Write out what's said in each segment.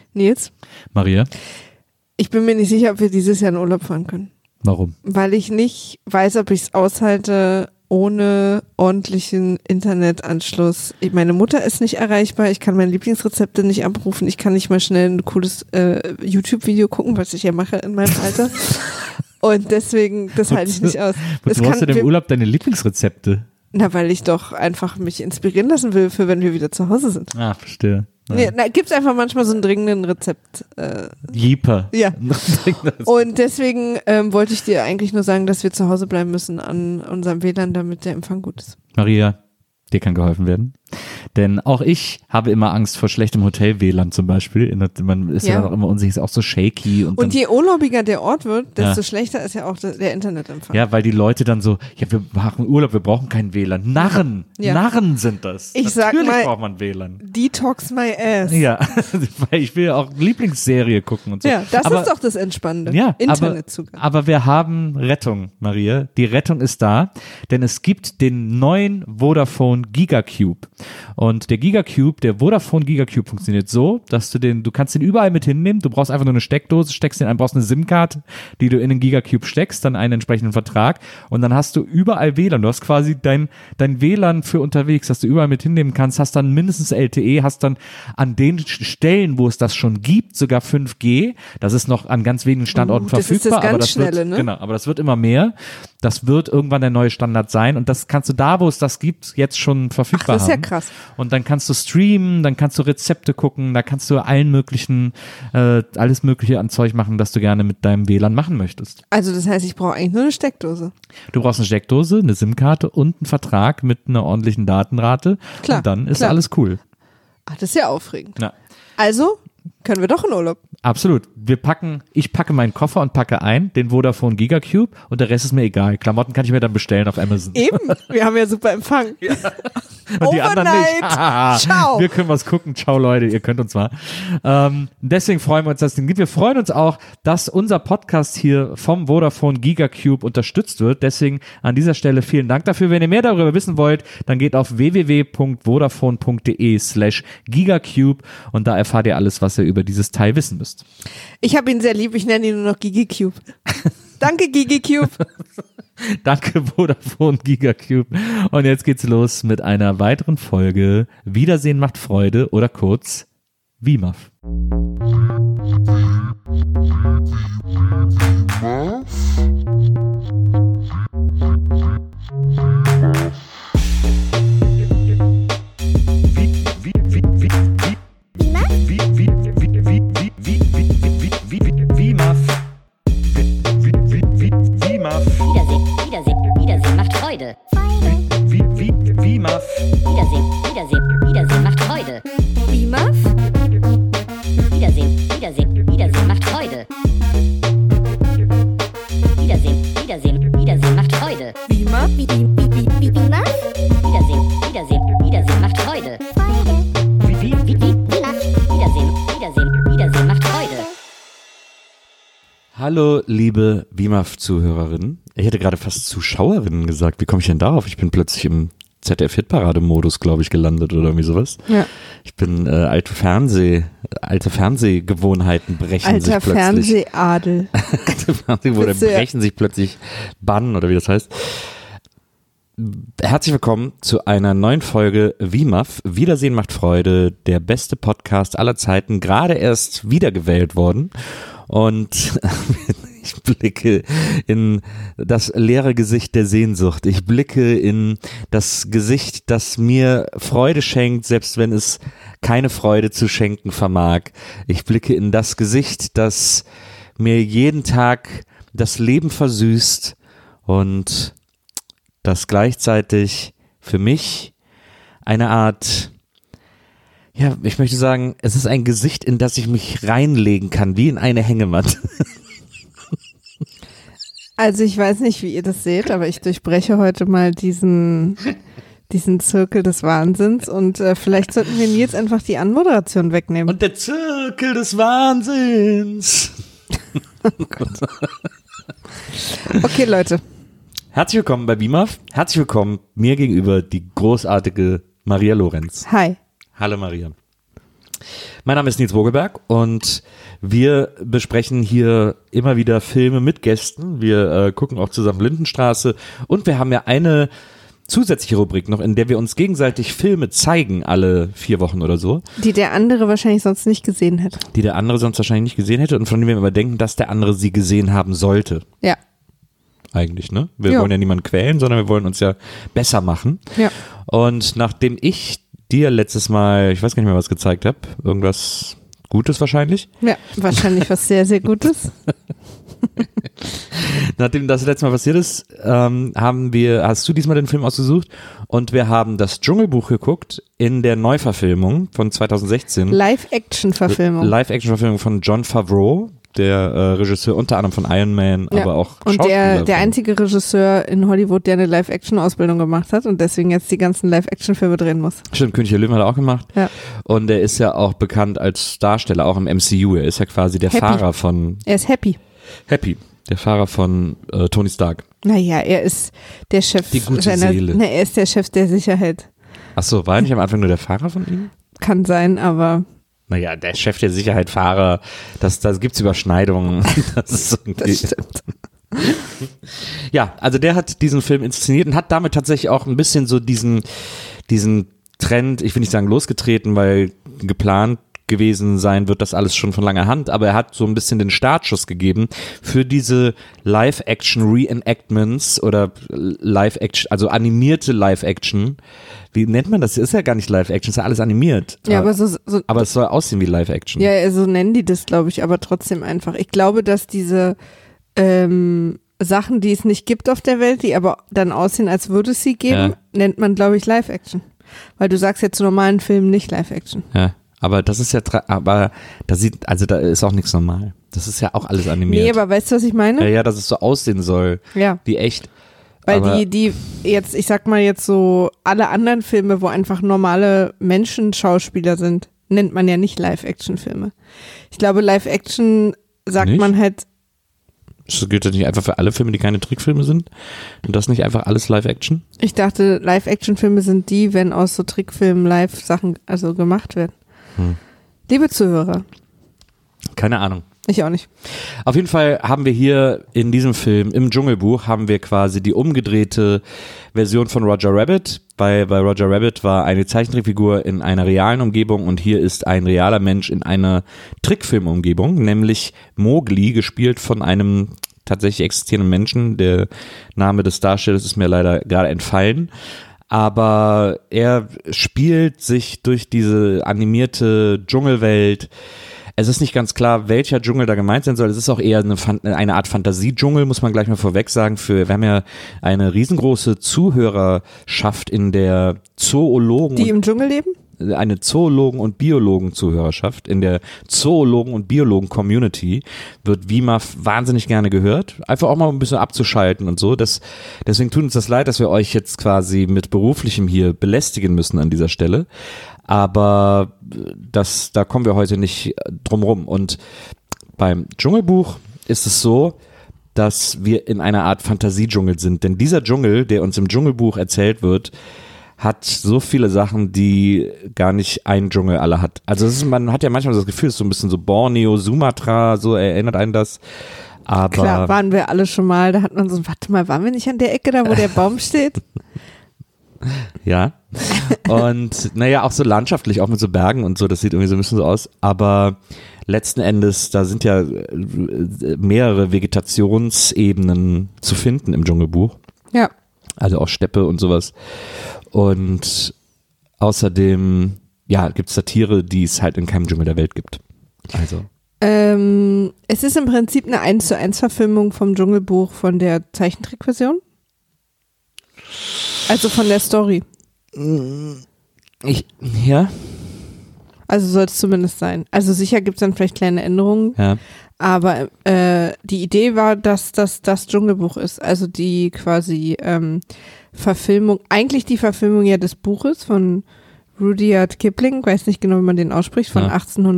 Nils? Maria? Ich bin mir nicht sicher, ob wir dieses Jahr in Urlaub fahren können. Warum? Weil ich nicht weiß, ob ich es aushalte ohne ordentlichen Internetanschluss. Meine Mutter ist nicht erreichbar, ich kann meine Lieblingsrezepte nicht abrufen, ich kann nicht mal schnell ein cooles YouTube-Video gucken, was ich ja mache in meinem Alter. Und deswegen, das halte ich nicht aus. Wozu brauchst du denn im Urlaub deine Lieblingsrezepte? Na, weil ich doch einfach mich inspirieren lassen will, für wenn wir wieder zu Hause sind. Ah, verstehe. Ja. Nee, gibt's einfach manchmal so einen dringenden Rezept. Jeeper. Ja. Und deswegen wollte ich dir eigentlich nur sagen, dass wir zu Hause bleiben müssen an unserem WLAN, damit der Empfang gut ist. Maria, dir kann geholfen werden. Denn auch ich habe immer Angst vor schlechtem Hotel-WLAN zum Beispiel. Man ist ja dann auch immer unsicher, ist auch so shaky. Und je urlaubiger der Ort wird, desto schlechter ist ja auch der Internetempfang. Ja, weil die Leute dann so, ja, wir machen Urlaub, wir brauchen kein WLAN. Narren, Narren sind das. Natürlich braucht man WLAN. Detox my ass. Ja, weil ich will ja auch Lieblingsserie gucken und so. Ja, das ist doch das Entspannende. Ja, Internetzugang. Aber wir haben Rettung, Maria. Die Rettung ist da, denn es gibt den neuen Vodafone Gigacube. Und der Gigacube, der Vodafone Gigacube funktioniert so, dass du kannst den überall mit hinnehmen. Du brauchst einfach nur eine Steckdose, steckst den ein, brauchst eine SIM-Karte, die du in den Gigacube steckst, dann einen entsprechenden Vertrag und dann hast du überall WLAN. Du hast quasi dein WLAN für unterwegs, das du überall mit hinnehmen kannst, hast dann mindestens LTE, hast dann an den Stellen, wo es das schon gibt, sogar 5G. Das ist noch an ganz wenigen Standorten verfügbar. Das ist das ganz Schnelle, ne? Genau, aber das wird immer mehr. Das wird irgendwann der neue Standard sein und das kannst du da, wo es das gibt, jetzt schon verfügbar haben. Das ist ja krass. Und dann kannst du streamen, dann kannst du Rezepte gucken, da kannst du alles mögliche an Zeug machen, das du gerne mit deinem WLAN machen möchtest. Also das heißt, ich brauche eigentlich nur eine Steckdose. Du brauchst eine Steckdose, eine SIM-Karte und einen Vertrag mit einer ordentlichen Datenrate. Klar, und dann ist alles cool. Ach, das ist ja aufregend. Ja. Also können wir doch in Urlaub. Absolut. Ich packe meinen Koffer und packe ein, den Vodafone Gigacube und der Rest ist mir egal. Klamotten kann ich mir dann bestellen auf Amazon. Eben, wir haben ja super Empfang. Ja. Und die anderen nicht. Ciao. Wir können was gucken. Ciao Leute, ihr könnt uns mal. Deswegen freuen wir uns, dass es den gibt. Wir freuen uns auch, dass unser Podcast hier vom Vodafone Gigacube unterstützt wird. Deswegen an dieser Stelle vielen Dank dafür. Wenn ihr mehr darüber wissen wollt, dann geht auf www.vodafone.de/Gigacube und da erfahrt ihr alles, was ihr über dieses Teil wissen müsst. Ich habe ihn sehr lieb, ich nenne ihn nur noch Gigacube. Danke Gigacube. Danke Vodafone Gigacube. Und jetzt geht's los mit einer weiteren Folge Wiedersehen macht Freude oder kurz WIMAF. Wiedersehen macht Freude. WIMAF. Wiedersehen macht Freude. WIMAF? Wiedersehen macht Freude. Wiedersehen macht Freude. WIMAF? Wiedersehen macht Freude. Wiedersehen macht Freude. Hallo, liebe WIMAF-Zuhörerinnen. Ich hätte gerade fast Zuschauerinnen gesagt. Wie komme ich denn darauf? Ich bin plötzlich im ZDF-Hitparade-Modus, glaube ich, gelandet oder irgendwie sowas. Ja. Ich bin alte Fernsehgewohnheiten brechen sich plötzlich. Fernsehabel. Alte Fernsehgewohnheiten brechen sich plötzlich Bann oder wie das heißt. Herzlich willkommen zu einer neuen Folge WIMAF. Wiedersehen macht Freude, der beste Podcast aller Zeiten, gerade erst wiedergewählt worden. Und ich blicke in das leere Gesicht der Sehnsucht. Ich blicke in das Gesicht, das mir Freude schenkt, selbst wenn es keine Freude zu schenken vermag. Ich blicke in das Gesicht, das mir jeden Tag das Leben versüßt und das gleichzeitig für mich eine Art, ja, ich möchte sagen, es ist ein Gesicht, in das ich mich reinlegen kann, wie in eine Hängematte. Also ich weiß nicht, wie ihr das seht, aber ich durchbreche heute mal diesen Zirkel des Wahnsinns und vielleicht sollten wir Nils einfach die Anmoderation wegnehmen. Und der Zirkel des Wahnsinns. Oh Gott. Okay, Leute. Herzlich willkommen bei WIMAF. Herzlich willkommen mir gegenüber die großartige Maria Lorenz. Hi. Hallo Maria. Mein Name ist Nils Vogelberg und wir besprechen hier immer wieder Filme mit Gästen. Wir gucken auch zusammen Lindenstraße und wir haben ja eine zusätzliche Rubrik noch, in der wir uns gegenseitig Filme zeigen, alle 4 Wochen oder so. Die der andere wahrscheinlich sonst nicht gesehen hätte. Die der andere sonst wahrscheinlich nicht gesehen hätte und von denen wir aber denken, dass der andere sie gesehen haben sollte. Ja. Eigentlich, ne? Wir wollen ja niemanden quälen, sondern wir wollen uns ja besser machen. Ja. Und nachdem ich dir letztes Mal, ich weiß gar nicht mehr, was gezeigt habe, irgendwas Gutes wahrscheinlich. Ja, wahrscheinlich was sehr, sehr Gutes. Nachdem das letzte Mal passiert ist, hast du diesmal den Film ausgesucht und wir haben das Dschungelbuch geguckt in der Neuverfilmung von 2016. Live-Action-Verfilmung. Live-Action-Verfilmung von Jon Favreau, der Regisseur unter anderem von Iron Man, aber auch und Schauspieler. der einzige Regisseur in Hollywood, der eine Live-Action-Ausbildung gemacht hat und deswegen jetzt die ganzen Live-Action-Filme drehen muss. Stimmt, König der Löwen hat er auch gemacht. Ja. Und er ist ja auch bekannt als Darsteller, auch im MCU. Er ist ja quasi der Fahrer von... Er ist Happy, der Fahrer von Tony Stark. Naja, er ist der Chef Die gute Seele. Er ist der Chef der Sicherheit. Achso, war er nicht am Anfang nur der Fahrer von ihm? Kann sein, aber... Naja, der Chef der Sicherheit, Fahrer, das gibt's Überschneidungen. Das ist irgendwie. Das stimmt. Ja, also der hat diesen Film inszeniert und hat damit tatsächlich auch ein bisschen so diesen Trend, ich will nicht sagen losgetreten, weil geplant gewesen sein wird das alles schon von langer Hand, aber er hat so ein bisschen den Startschuss gegeben für diese Live-Action-Reenactments oder Live-Action, also animierte Live-Action. Wie nennt man das? Ist ja gar nicht Live-Action, ist ja alles animiert. Ja, aber aber es soll aussehen wie Live-Action. Ja, so nennen die das, glaube ich, aber trotzdem einfach. Ich glaube, dass diese Sachen, die es nicht gibt auf der Welt, die aber dann aussehen, als würde es sie geben, nennt man, glaube ich, Live-Action. Weil du sagst ja zu normalen Filmen nicht Live-Action. Ja. Aber das ist ja, da ist auch nichts normal. Das ist ja auch alles animiert. Nee, aber weißt du, was ich meine? Ja, dass es so aussehen soll. Ja. Wie echt. Weil die jetzt, ich sag mal jetzt so, alle anderen Filme, wo einfach normale Menschen-Schauspieler sind, nennt man ja nicht Live-Action-Filme. Ich glaube, Live-Action sagt nicht? Man halt. Das gilt ja nicht einfach für alle Filme, die keine Trickfilme sind? Und das nicht einfach alles Live-Action? Ich dachte, Live-Action-Filme sind die, wenn aus so Trickfilmen Live-Sachen also gemacht werden. Liebe Zuhörer. Keine Ahnung. Ich auch nicht. Auf jeden Fall haben wir hier in diesem Film, im Dschungelbuch, haben wir quasi die umgedrehte Version von Roger Rabbit. Bei Roger Rabbit war eine Zeichentrickfigur in einer realen Umgebung und hier ist ein realer Mensch in einer Trickfilmumgebung, nämlich Mowgli, gespielt von einem tatsächlich existierenden Menschen. Der Name des Darstellers ist mir leider gerade entfallen. Aber er spielt sich durch diese animierte Dschungelwelt. Es ist nicht ganz klar, welcher Dschungel da gemeint sein soll. Es ist auch eher eine Art Fantasiedschungel, muss man gleich mal vorweg sagen. Wir haben ja eine riesengroße Zuhörerschaft in der Zoologen. Die im Dschungel leben? Eine Zoologen- und Biologen-Zuhörerschaft. In der Zoologen- und Biologen-Community wird WIMAF wahnsinnig gerne gehört. Einfach auch mal ein bisschen abzuschalten und so. Deswegen tut uns das leid, dass wir euch jetzt quasi mit Beruflichem hier belästigen müssen an dieser Stelle. Aber da kommen wir heute nicht drum rum. Und beim Dschungelbuch ist es so, dass wir in einer Art Fantasiedschungel sind. Denn dieser Dschungel, der uns im Dschungelbuch erzählt wird, hat so viele Sachen, die gar nicht ein Dschungel alle hat. Also man hat ja manchmal das Gefühl, es ist so ein bisschen so Borneo, Sumatra, so erinnert einen das. Aber klar, waren wir alle schon mal, da hat man so, warte mal, waren wir nicht an der Ecke da, wo der Baum steht? Ja. Und naja, auch so landschaftlich, auch mit so Bergen und so, das sieht irgendwie so ein bisschen so aus. Aber letzten Endes, da sind ja mehrere Vegetationsebenen zu finden im Dschungelbuch. Ja. Also auch Steppe und sowas. Und außerdem, ja, gibt es da Tiere, die es halt in keinem Dschungel der Welt gibt. Also. Es ist im Prinzip eine 1:1 Verfilmung vom Dschungelbuch von der Zeichentrickversion. Also von der Story. Ja. Also soll es zumindest sein. Also sicher gibt es dann vielleicht kleine Änderungen. Ja. Aber die Idee war, dass das Dschungelbuch ist. Also die quasi Verfilmung, eigentlich die Verfilmung ja des Buches von Rudyard Kipling, weiß nicht genau, wie man den ausspricht, von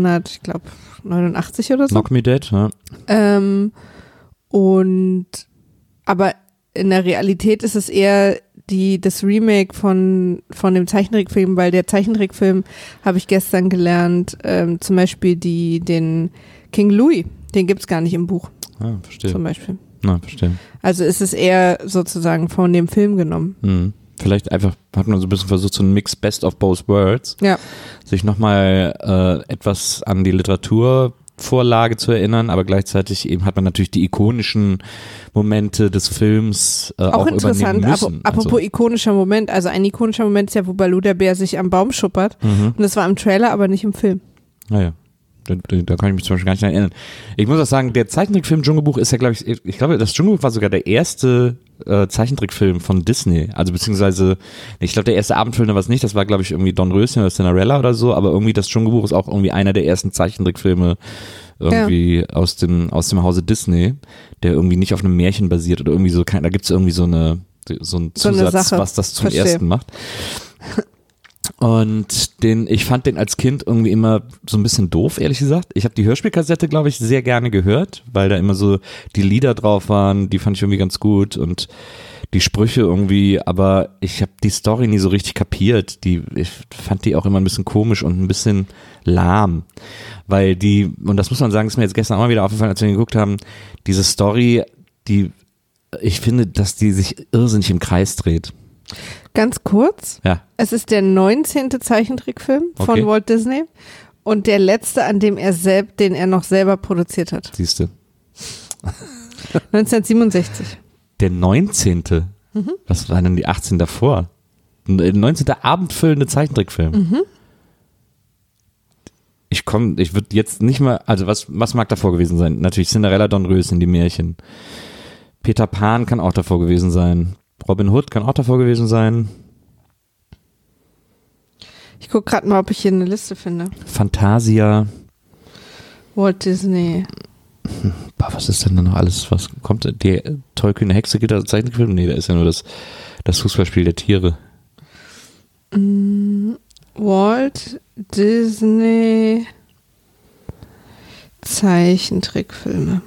1889 oder so. Knock Me Dead, ja. Aber in der Realität ist es eher das Remake von dem Zeichentrickfilm, weil der Zeichentrickfilm, habe ich gestern gelernt, zum Beispiel den King Louis, den gibt's gar nicht im Buch. Ah, verstehe. Zum Beispiel. Na, verstehe. Also ist es eher sozusagen von dem Film genommen. Mhm. Vielleicht einfach hat man so ein bisschen versucht, so ein Mix Best of Both Worlds, Ja. sich nochmal etwas an die Literaturvorlage zu erinnern, aber gleichzeitig eben hat man natürlich die ikonischen Momente des Films Auch interessant, übernehmen müssen. apropos ikonischer Moment, also ein ikonischer Moment ist ja, wo Baloo der Bär sich am Baum schuppert und das war im Trailer, aber nicht im Film. Naja. Da kann ich mich zum Beispiel gar nicht erinnern. Ich muss auch sagen, der Zeichentrickfilm Dschungelbuch ist ja, glaube ich glaube, das Dschungelbuch war sogar der erste Zeichentrickfilm von Disney. Also beziehungsweise, ich glaube, der erste Abendfilm war es nicht, das war, glaube ich, irgendwie Dornröschen oder Cinderella oder so, aber irgendwie das Dschungelbuch ist auch irgendwie einer der ersten Zeichentrickfilme irgendwie aus dem Hause Disney, der irgendwie nicht auf einem Märchen basiert oder irgendwie so, da gibt es irgendwie so einen Zusatz, Sache. was das zum ersten macht. Und ich fand den als Kind irgendwie immer so ein bisschen doof, ehrlich gesagt. Ich habe die Hörspielkassette, glaube ich, sehr gerne gehört, weil da immer so die Lieder drauf waren, die fand ich irgendwie ganz gut und die Sprüche irgendwie, aber ich habe die Story nie so richtig kapiert. Ich fand die auch immer ein bisschen komisch und ein bisschen lahm, weil und das muss man sagen, ist mir jetzt gestern auch mal wieder aufgefallen, als wir geguckt haben, diese Story, ich finde, dass die sich irrsinnig im Kreis dreht. Ganz kurz, Ja. es ist der 19. Zeichentrickfilm von Walt Disney und der letzte, den er noch selber produziert hat. Siehste. 1967. Der 19. Was waren denn die 18 davor? Der 19. abendfüllende Zeichentrickfilm. Ich würde jetzt nicht mal, also was mag davor gewesen sein? Natürlich Cinderella, Dornröschen, die Märchen. Peter Pan kann auch davor gewesen sein. Robin Hood kann auch davor gewesen sein. Ich gucke gerade mal, ob ich hier eine Liste finde. Fantasia. Walt Disney. Was ist denn da noch alles? Was kommt? Die tollkühne Hexe gilt als Zeichentrickfilm? Nee, da ist ja nur das Fußballspiel der Tiere. Walt Disney Zeichentrickfilme.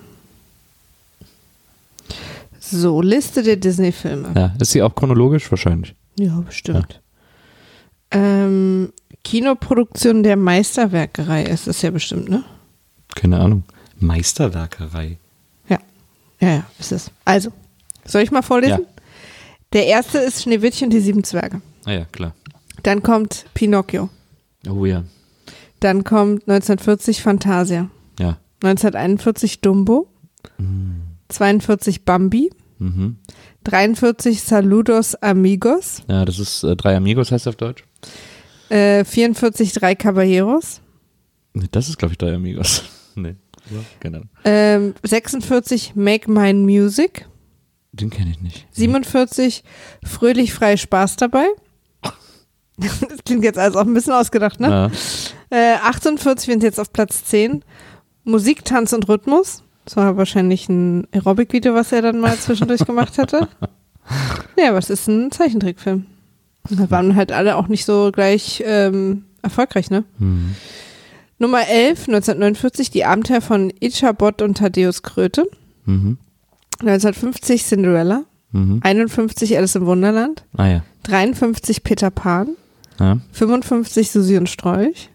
So, Liste der Disney-Filme. Ja, ist sie auch chronologisch wahrscheinlich? Ja, bestimmt. Kinoproduktion der Meisterwerkerei ist es ja bestimmt, ne? Keine Ahnung. Meisterwerkerei. Ja, ist es. Also, soll ich mal vorlesen? Ja. Der erste ist Schneewittchen und die 7 Zwerge. Ah ja, klar. Dann kommt Pinocchio. Oh ja. Dann kommt 1940 Fantasia. Ja. 1941 Dumbo. 42 Bambi. 43 Saludos Amigos. Ja, das ist Drei Amigos heißt auf Deutsch. 44 Drei Caballeros. Nee, das ist, glaube ich, Drei Amigos. Nee, keine Ahnung. 46 Make Mine Music. Den kenne ich nicht. 47 Fröhlich frei Spaß dabei. Das klingt jetzt also auch ein bisschen ausgedacht, ne? Ja. 48, wir sind jetzt auf Platz 10. Musik, Tanz und Rhythmus. Das war wahrscheinlich ein Aerobic-Video, was er dann mal zwischendurch gemacht hatte. Ja, aber es ist ein Zeichentrickfilm. Da waren halt alle auch nicht so gleich erfolgreich, ne? Nummer 11, 1949, die Abenteuer von Ichabod und Thaddeus Kröte. 1950 Cinderella. 51 Alice im Wunderland. Ah ja. 53 Peter Pan. Ja. 55 Susi und Strolch.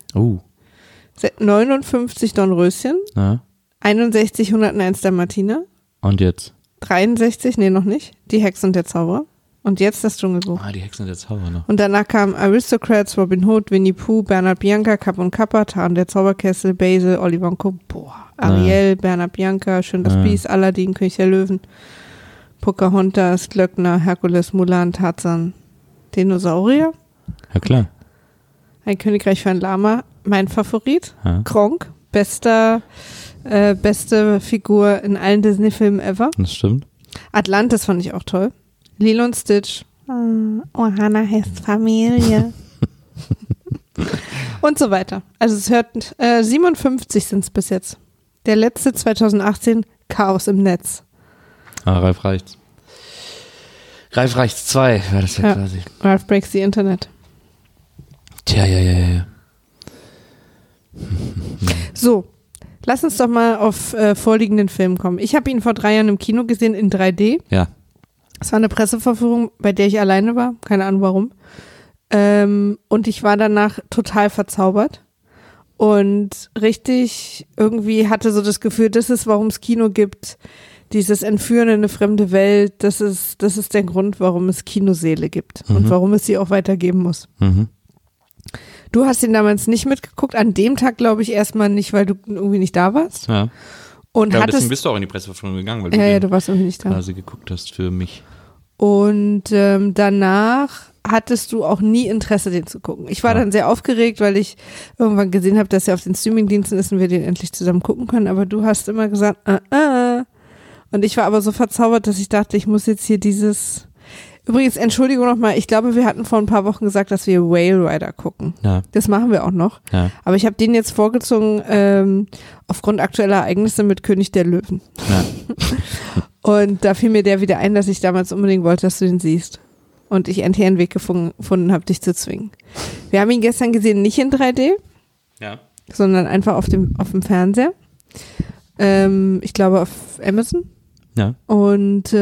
59 Dornröschen. Ja. 61 101 Dalmatiner. Und jetzt? 63, nee, noch nicht. Die Hexe und der Zauberer. Und jetzt das Dschungelbuch. Die Hexen der Zauberer noch. Und danach kamen Aristocrats, Robin Hood, Winnie Pooh, Bernhard Bianca, Kapp und Kappa, Tarn der Zauberkessel, Basil, Oliver und Co. Ariel, Bernhard Bianca, Schön das Biest, Aladdin, König der Löwen, Pocahontas, Glöckner, Herkules, Mulan, Tarzan, Dinosaurier. Ja, klar. Ein Königreich für ein Lama, mein Favorit. Ja. Kronk, beste Figur in allen Disney-Filmen ever. Das stimmt. Atlantis fand ich auch toll. Lilo und Stitch. Ohana heißt Familie. Und so weiter. Also es hört 57 sind es bis jetzt. Der letzte 2018, Chaos im Netz. Ralf Reichts. Ralf Reichts 2 war das ja quasi. Ralph Breaks the Internet. Tja, ja. So, lass uns doch mal auf vorliegenden Film kommen. Ich habe ihn vor 3 Jahren im Kino gesehen in 3D. Ja. Es war eine Presseverführung, bei der ich alleine war, keine Ahnung warum. Und ich war danach total verzaubert und richtig irgendwie hatte so das Gefühl, das ist, warum es Kino gibt, dieses Entführen in eine fremde Welt, das ist der Grund, warum es Kinoseele gibt und warum es sie auch weitergeben muss. Mhm. Du hast ihn damals nicht mitgeguckt, an dem Tag glaube ich erstmal nicht, weil du irgendwie nicht da warst. Ja. Und Ja, hattest, deswegen bist du auch in die Presseverführung gegangen, weil ja, du du warst irgendwie nicht da. quasi geguckt hast für mich. Und danach hattest du auch nie Interesse, den zu gucken. Ich war dann sehr aufgeregt, weil ich irgendwann gesehen habe, dass er auf den Streamingdiensten ist und wir den endlich zusammen gucken können. Aber du hast immer gesagt, Und ich war aber so verzaubert, dass ich dachte, ich muss jetzt hier dieses... Übrigens, Entschuldigung nochmal, ich glaube, wir hatten vor ein paar Wochen gesagt, dass wir Whale Rider gucken. Ja. Das machen wir auch noch. Ja. Aber ich habe den jetzt vorgezogen aufgrund aktueller Ereignisse mit König der Löwen. Ja. Und da fiel mir der wieder ein, dass ich damals unbedingt wollte, dass du den siehst. Und ich endlich einen Weg gefunden habe, dich zu zwingen. Wir haben ihn gestern gesehen, nicht in 3D, Ja. sondern einfach auf dem Fernseher. Ich glaube auf Amazon. Ja. Und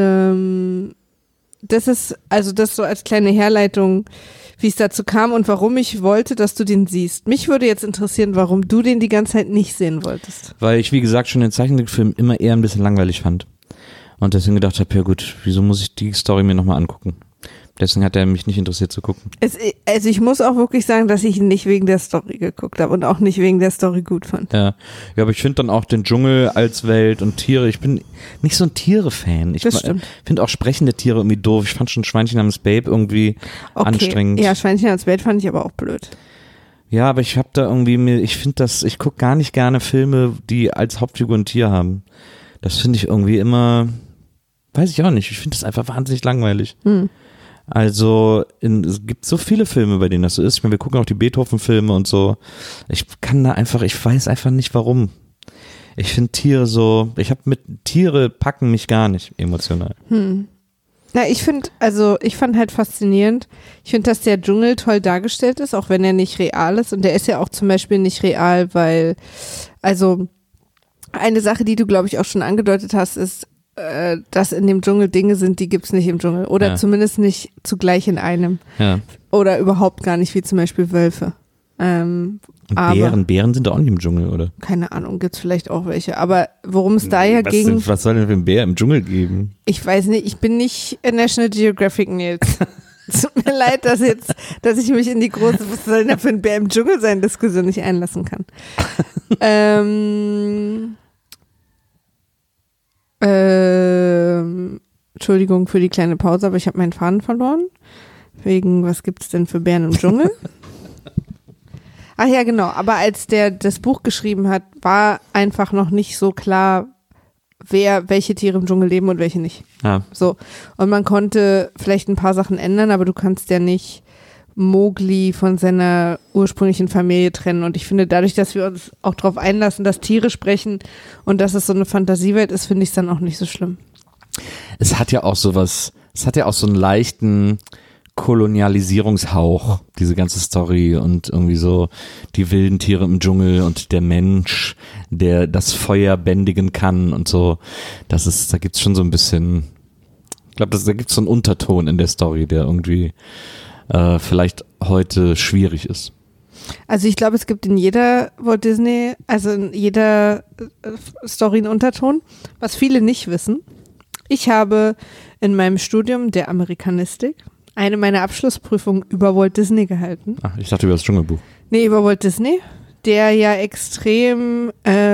das ist, also das so als kleine Herleitung, wie es dazu kam und warum ich wollte, dass du den siehst. Mich würde jetzt interessieren, warum du den die ganze Zeit nicht sehen wolltest. Weil ich, wie gesagt, schon den Zeichentrickfilm immer eher ein bisschen langweilig fand. Und deswegen gedacht habe, ja gut, wieso muss ich die Story mir nochmal angucken? Deswegen hat er mich nicht interessiert zu gucken. Also ich muss auch wirklich sagen, dass ich ihn nicht wegen der Story geguckt habe und auch nicht wegen der Story gut fand. Ja, aber ich finde dann auch den Dschungel als Welt und Tiere, ich bin nicht so ein Tiere-Fan. Ich finde auch sprechende Tiere irgendwie doof. Ich fand schon Schweinchen namens Babe irgendwie anstrengend. Ja, Schweinchen namens Babe fand ich aber auch blöd. Ja, aber ich habe da irgendwie, ich gucke gar nicht gerne Filme, die als Hauptfigur ein Tier haben. Das finde ich irgendwie immer, weiß ich auch nicht, ich finde das einfach wahnsinnig langweilig. Also es gibt so viele Filme, bei denen das so ist. Ich meine, wir gucken auch die Beethoven-Filme und so. Ich weiß einfach nicht warum. Ich finde Tiere so, Tiere packen mich gar nicht emotional. Na, ich fand halt faszinierend, ich finde, dass der Dschungel toll dargestellt ist, auch wenn er nicht real ist. Und der ist ja auch zum Beispiel nicht real, weil, also eine Sache, die du, glaube ich, auch schon angedeutet hast, ist, dass in dem Dschungel Dinge sind, die gibt's nicht im Dschungel. Oder zumindest nicht zugleich in einem. Ja. Oder überhaupt gar nicht, wie zum Beispiel Wölfe. Aber Bären sind doch auch nicht im Dschungel, oder? keine Ahnung, gibt's vielleicht auch welche. Aber worum es da ja ging, Was soll denn für ein Bär im Dschungel geben? ich weiß nicht, ich bin nicht National Geographic, Nils. Tut mir leid, dass ich mich in die große, was soll denn da für ein Bär im Dschungel sein, Diskussion nicht einlassen kann. Entschuldigung für die kleine Pause, aber ich habe meinen Faden verloren. Wegen, was gibt's denn für Bären im Dschungel? Ach ja, genau. Aber als der das Buch geschrieben hat, war einfach noch nicht so klar, welche Tiere im Dschungel leben und welche nicht. Ja. So. Und man konnte vielleicht ein paar Sachen ändern, aber du kannst ja nicht Mowgli von seiner ursprünglichen Familie trennen. Und ich finde, dadurch, dass wir uns auch darauf einlassen, dass Tiere sprechen und dass es so eine Fantasiewelt ist, finde ich es dann auch nicht so schlimm. Es hat ja auch so einen leichten Kolonialisierungshauch, diese ganze Story und irgendwie so die wilden Tiere im Dschungel und der Mensch, der das Feuer bändigen kann und so. Da gibt's schon so ein bisschen, ich glaube, da gibt's so einen Unterton in der Story, der irgendwie vielleicht heute schwierig ist. Also ich glaube, es gibt in jeder Walt Disney, also in jeder Story einen Unterton, was viele nicht wissen. Ich habe in meinem Studium der Amerikanistik eine meiner Abschlussprüfungen über Walt Disney gehalten. Ach, ich dachte über das Dschungelbuch. Nee, über Walt Disney, der ja extrem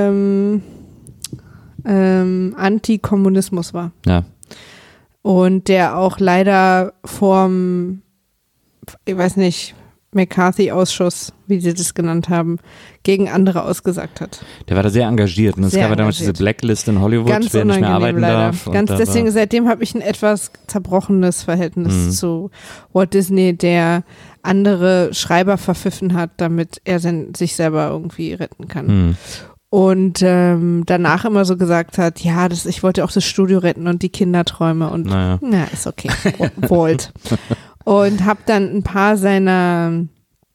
Antikommunismus war. Ja. Und der auch leider vorm, ich weiß nicht, McCarthy-Ausschuss, wie sie das genannt haben, gegen andere ausgesagt hat. Der war da sehr engagiert. Und es gab ja damals diese Blacklist in Hollywood, ganz wer nicht mehr arbeiten leider. darf. Deswegen, seitdem habe ich ein etwas zerbrochenes Verhältnis zu Walt Disney, der andere Schreiber verpfiffen hat, damit er sich selber irgendwie retten kann. Und danach immer so gesagt hat, ja, ich wollte auch das Studio retten und die Kinderträume und na, ist okay, Walt. Und habe dann ein paar seiner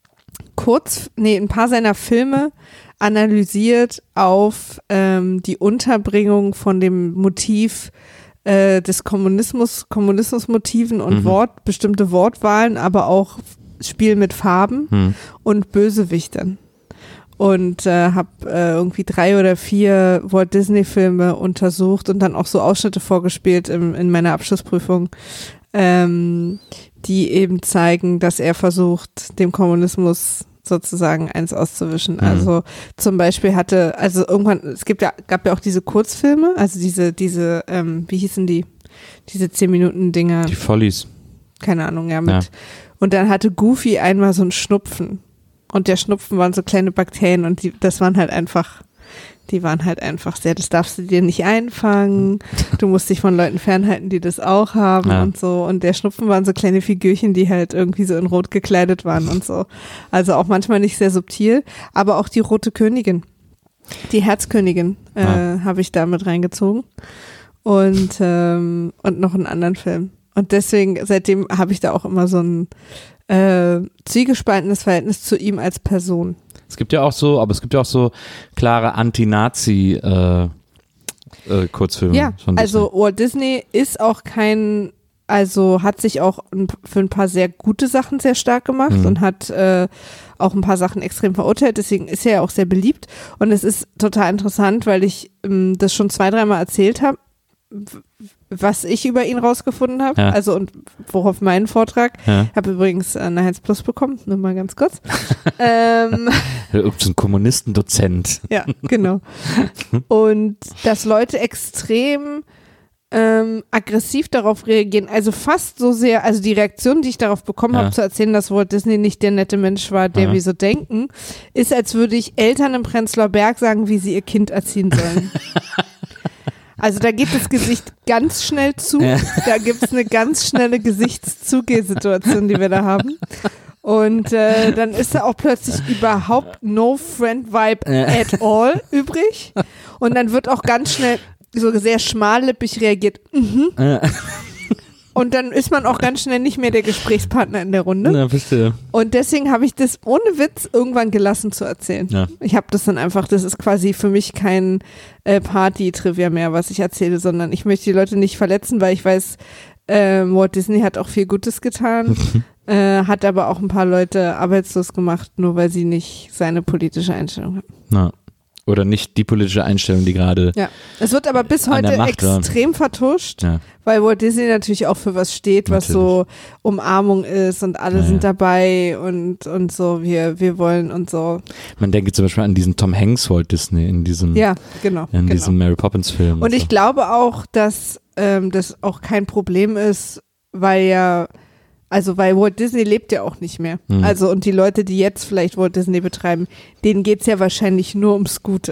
Filme analysiert auf die Unterbringung von dem Motiv des Kommunismusmotiven und bestimmte Wortwahlen, aber auch Spiel mit Farben und Bösewichtern. Und habe irgendwie 3 oder 4 Walt Disney Filme untersucht und dann auch so Ausschnitte vorgespielt in meiner Abschlussprüfung, die eben zeigen, dass er versucht, dem Kommunismus sozusagen eins auszuwischen. Also zum Beispiel gab ja auch diese Kurzfilme, also diese wie hießen die? Diese 10 Minuten Dinger. Die Follies. Keine Ahnung, und dann hatte Goofy einmal so einen Schnupfen. Und der Schnupfen waren so kleine Bakterien und die waren halt einfach sehr, das darfst du dir nicht einfangen, du musst dich von Leuten fernhalten, die das auch haben und so. Und der Schnupfen waren so kleine Figürchen, die halt irgendwie so in Rot gekleidet waren und so. Also auch manchmal nicht sehr subtil, aber auch die Rote Königin, die Herzkönigin habe ich da mit reingezogen und noch einen anderen Film. Und deswegen, seitdem habe ich da auch immer so ein zwiegespaltenes Verhältnis zu ihm als Person. Es gibt ja auch so klare Anti-Nazi Kurzfilme. Ja, also Walt Disney ist auch hat sich auch für ein paar sehr gute Sachen sehr stark gemacht und hat auch ein paar Sachen extrem verurteilt, deswegen ist er ja auch sehr beliebt. Und es ist total interessant, weil ich das schon 2-3 Mal erzählt habe, was ich über ihn rausgefunden habe, also und worauf meinen Vortrag. Ich habe übrigens eine 1+ bekommen, nur mal ganz kurz. Ein Kommunistendozent. Ja, genau. Und dass Leute extrem aggressiv darauf reagieren, also fast so sehr, also die Reaktion, die ich darauf bekommen habe, zu erzählen, dass Walt Disney nicht der nette Mensch war, der wir so denken, ist, als würde ich Eltern im Prenzlauer Berg sagen, wie sie ihr Kind erziehen sollen. Also da geht das Gesicht ganz schnell zu, da gibt es eine ganz schnelle Gesichtszugeh-Situation, die wir da haben. Und dann ist da auch plötzlich überhaupt no friend vibe at all übrig. Und dann wird auch ganz schnell so sehr schmallippig reagiert. Und dann ist man auch ganz schnell nicht mehr der Gesprächspartner in der Runde. Ja, verstehe. Und deswegen habe ich das ohne Witz irgendwann gelassen zu erzählen. Ja. Ich habe das dann einfach, das ist quasi für mich kein Party-Trivia mehr, was ich erzähle, sondern ich möchte die Leute nicht verletzen, weil ich weiß, Walt Disney hat auch viel Gutes getan, hat aber auch ein paar Leute arbeitslos gemacht, nur weil sie nicht seine politische Einstellung haben. Na. Oder nicht die politische Einstellung, die gerade. Ja, es wird aber bis heute extrem vertuscht, weil Walt Disney natürlich auch für was steht, was so Umarmung ist und alle sind dabei und so, wir wollen und so. Man denke zum Beispiel an diesen Tom Hanks Walt Disney in diesem, diesem Mary Poppins Film. Und ich glaube auch, dass das auch kein Problem ist, weil Walt Disney lebt ja auch nicht mehr. Also und die Leute, die jetzt vielleicht Walt Disney betreiben, denen geht's ja wahrscheinlich nur ums Gute.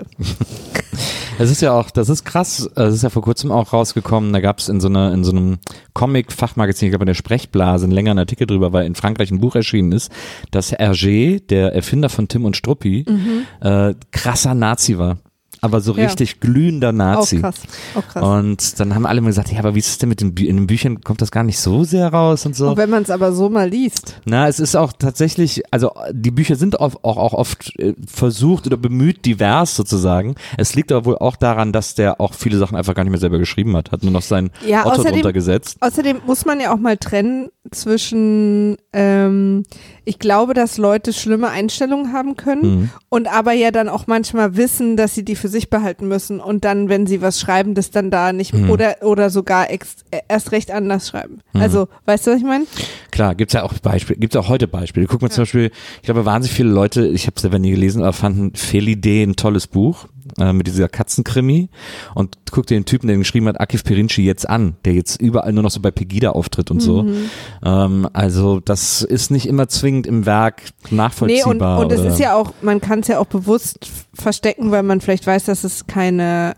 Es ist ja auch, das ist krass, es ist ja vor kurzem auch rausgekommen, da gab es in so einem Comic-Fachmagazin, ich glaube in der Sprechblase, einen längeren Artikel drüber, weil in Frankreich ein Buch erschienen ist, dass Hergé, der Erfinder von Tim und Struppi, krasser Nazi war. Aber so richtig glühender Nazi. Auch krass. Und dann haben alle mal gesagt, ja, aber wie ist es denn in den Büchern, kommt das gar nicht so sehr raus und so. Und wenn man es aber so mal liest. Na, es ist auch tatsächlich, also die Bücher sind auch oft versucht oder bemüht divers sozusagen. Es liegt aber wohl auch daran, dass der auch viele Sachen einfach gar nicht mehr selber geschrieben hat nur noch sein Otto drunter gesetzt. Außerdem muss man ja auch mal trennen zwischen, ich glaube, dass Leute schlimme Einstellungen haben können und aber ja dann auch manchmal wissen, dass sie die für sich behalten müssen und dann, wenn sie was schreiben, das dann da nicht oder sogar erst recht anders schreiben. Also, weißt du, was ich meine? Klar, gibt's ja auch heute Beispiele. Guck mal zum Beispiel, ich glaube, wahnsinnig viele Leute, ich habe es selber nie gelesen, aber fanden Felidee ein tolles Buch mit dieser Katzenkrimi und guck dir den Typen, der den geschrieben hat, Akif Pirinci jetzt an, der jetzt überall nur noch so bei Pegida auftritt und so. Also das ist nicht immer zwingend im Werk nachvollziehbar. Nee, und es ist ja auch, man kann es ja auch bewusst verstecken, weil man vielleicht weiß, dass es keine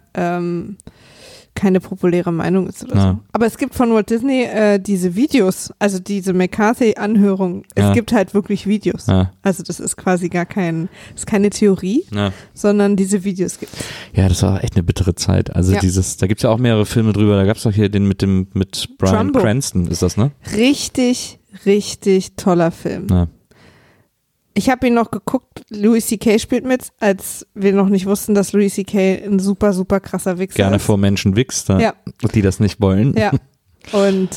populäre Meinung ist oder so. Aber es gibt von Walt Disney diese Videos, also diese McCarthy-Anhörung, es gibt halt wirklich Videos. Also das ist quasi das ist keine Theorie, sondern diese Videos gibt es. Ja, das war echt eine bittere Zeit. Also da gibt's ja auch mehrere Filme drüber, da gab's doch hier den mit Bryan Cranston, ist das, ne? Richtig, richtig toller Film. Ich habe ihn noch geguckt, Louis C.K. spielt mit, als wir noch nicht wussten, dass Louis C.K. ein super, super krasser Wichser Gerne ist. vor Menschen wichst, Ja. die das nicht wollen. Ja. Und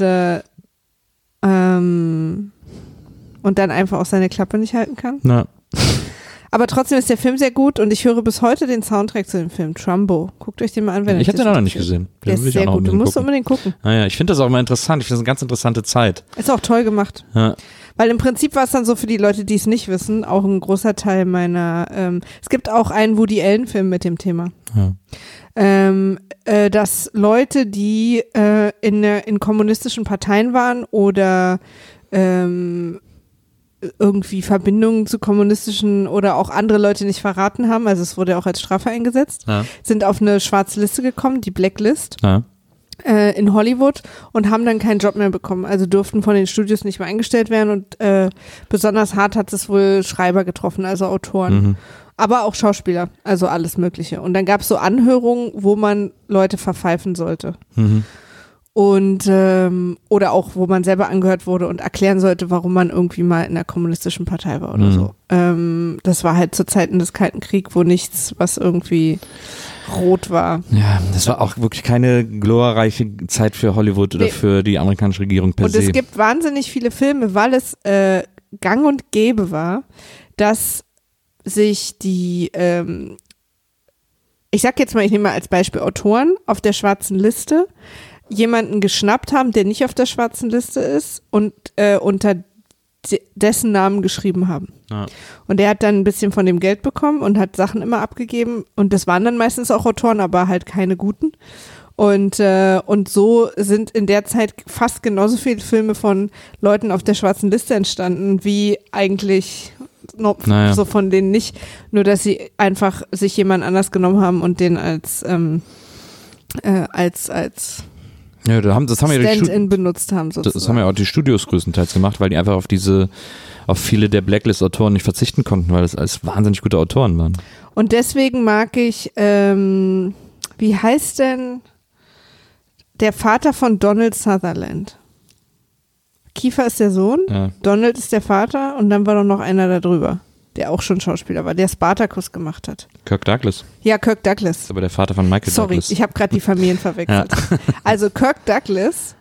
dann einfach auch seine Klappe nicht halten kann. Na, Aber trotzdem ist der Film sehr gut und ich höre bis heute den Soundtrack zu dem Film, Trumbo. Guckt euch den mal an, wenn ich habe den auch noch nicht gesehen. Der ist sehr gut, du musst unbedingt gucken. Naja, ich finde das auch immer interessant. Ich finde das eine ganz interessante Zeit. Ist auch toll gemacht. Ja. Weil im Prinzip war es dann so für die Leute, die es nicht wissen, auch ein großer Teil meiner, es gibt auch einen Woody Allen-Film mit dem Thema. Ja. Dass Leute, die in kommunistischen Parteien waren oder irgendwie Verbindungen zu kommunistischen oder auch andere Leute nicht verraten haben, also es wurde auch als Strafe eingesetzt, sind auf eine schwarze Liste gekommen, die Blacklist, in Hollywood und haben dann keinen Job mehr bekommen, also durften von den Studios nicht mehr eingestellt werden und besonders hart hat es wohl Schreiber getroffen, also Autoren, aber auch Schauspieler, also alles Mögliche. Und dann gab es so Anhörungen, wo man Leute verpfeifen sollte. Und oder auch, wo man selber angehört wurde und erklären sollte, warum man irgendwie mal in der kommunistischen Partei war oder so. Das war halt zu Zeiten des Kalten Kriegs, wo nichts, was irgendwie rot war. Ja, das war auch wirklich keine glorreiche Zeit für Hollywood oder für die amerikanische Regierung per se. Und es gibt wahnsinnig viele Filme, weil es gang und gäbe war, dass sich die ich sag jetzt mal, ich nehme mal als Beispiel Autoren auf der schwarzen Liste jemanden geschnappt haben, der nicht auf der schwarzen Liste ist und unter dessen Namen geschrieben haben. Ja. Und der hat dann ein bisschen von dem Geld bekommen und hat Sachen immer abgegeben und das waren dann meistens auch Autoren, aber halt keine guten. Und so sind in der Zeit fast genauso viele Filme von Leuten auf der schwarzen Liste entstanden, wie eigentlich so von denen nicht, nur dass sie einfach sich jemand anders genommen haben und den als ja, das haben Stand-in benutzt haben sozusagen. Das haben ja auch die Studios größtenteils gemacht, weil die einfach auf viele der Blacklist-Autoren nicht verzichten konnten, weil das alles wahnsinnig gute Autoren waren. Und deswegen mag ich, wie heißt denn der Vater von Donald Sutherland? Kiefer ist der Sohn, Donald ist der Vater und dann war doch noch einer da drüber, der auch schon Schauspieler war, der Spartacus gemacht hat. Kirk Douglas. Ja, Kirk Douglas. Das ist aber der Vater von Michael Douglas. Sorry, ich habe gerade die Familien verwechselt. Ja. Also Kirk Douglas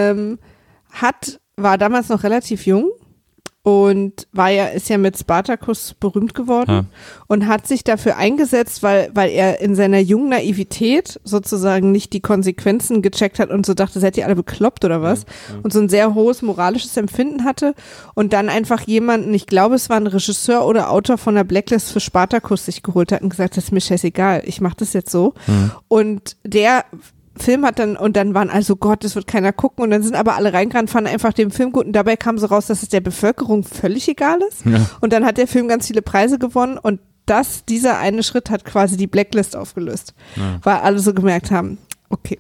war damals noch relativ jung und ist ja mit Spartacus berühmt geworden und hat sich dafür eingesetzt, weil er in seiner jungen Naivität sozusagen nicht die Konsequenzen gecheckt hat und so dachte, seid ihr alle bekloppt oder was? Und so ein sehr hohes moralisches Empfinden hatte und dann einfach jemanden, ich glaube, es war ein Regisseur oder Autor von der Blacklist für Spartacus sich geholt hat und gesagt, das ist mir scheißegal, ich mache das jetzt so. Und der Film hat dann, und dann waren also Gott, das wird keiner gucken und dann sind aber alle reingerannt, fanden einfach den Film gut und dabei kam so raus, dass es der Bevölkerung völlig egal ist und dann hat der Film ganz viele Preise gewonnen und dieser eine Schritt hat quasi die Blacklist aufgelöst, weil alle so gemerkt haben, okay.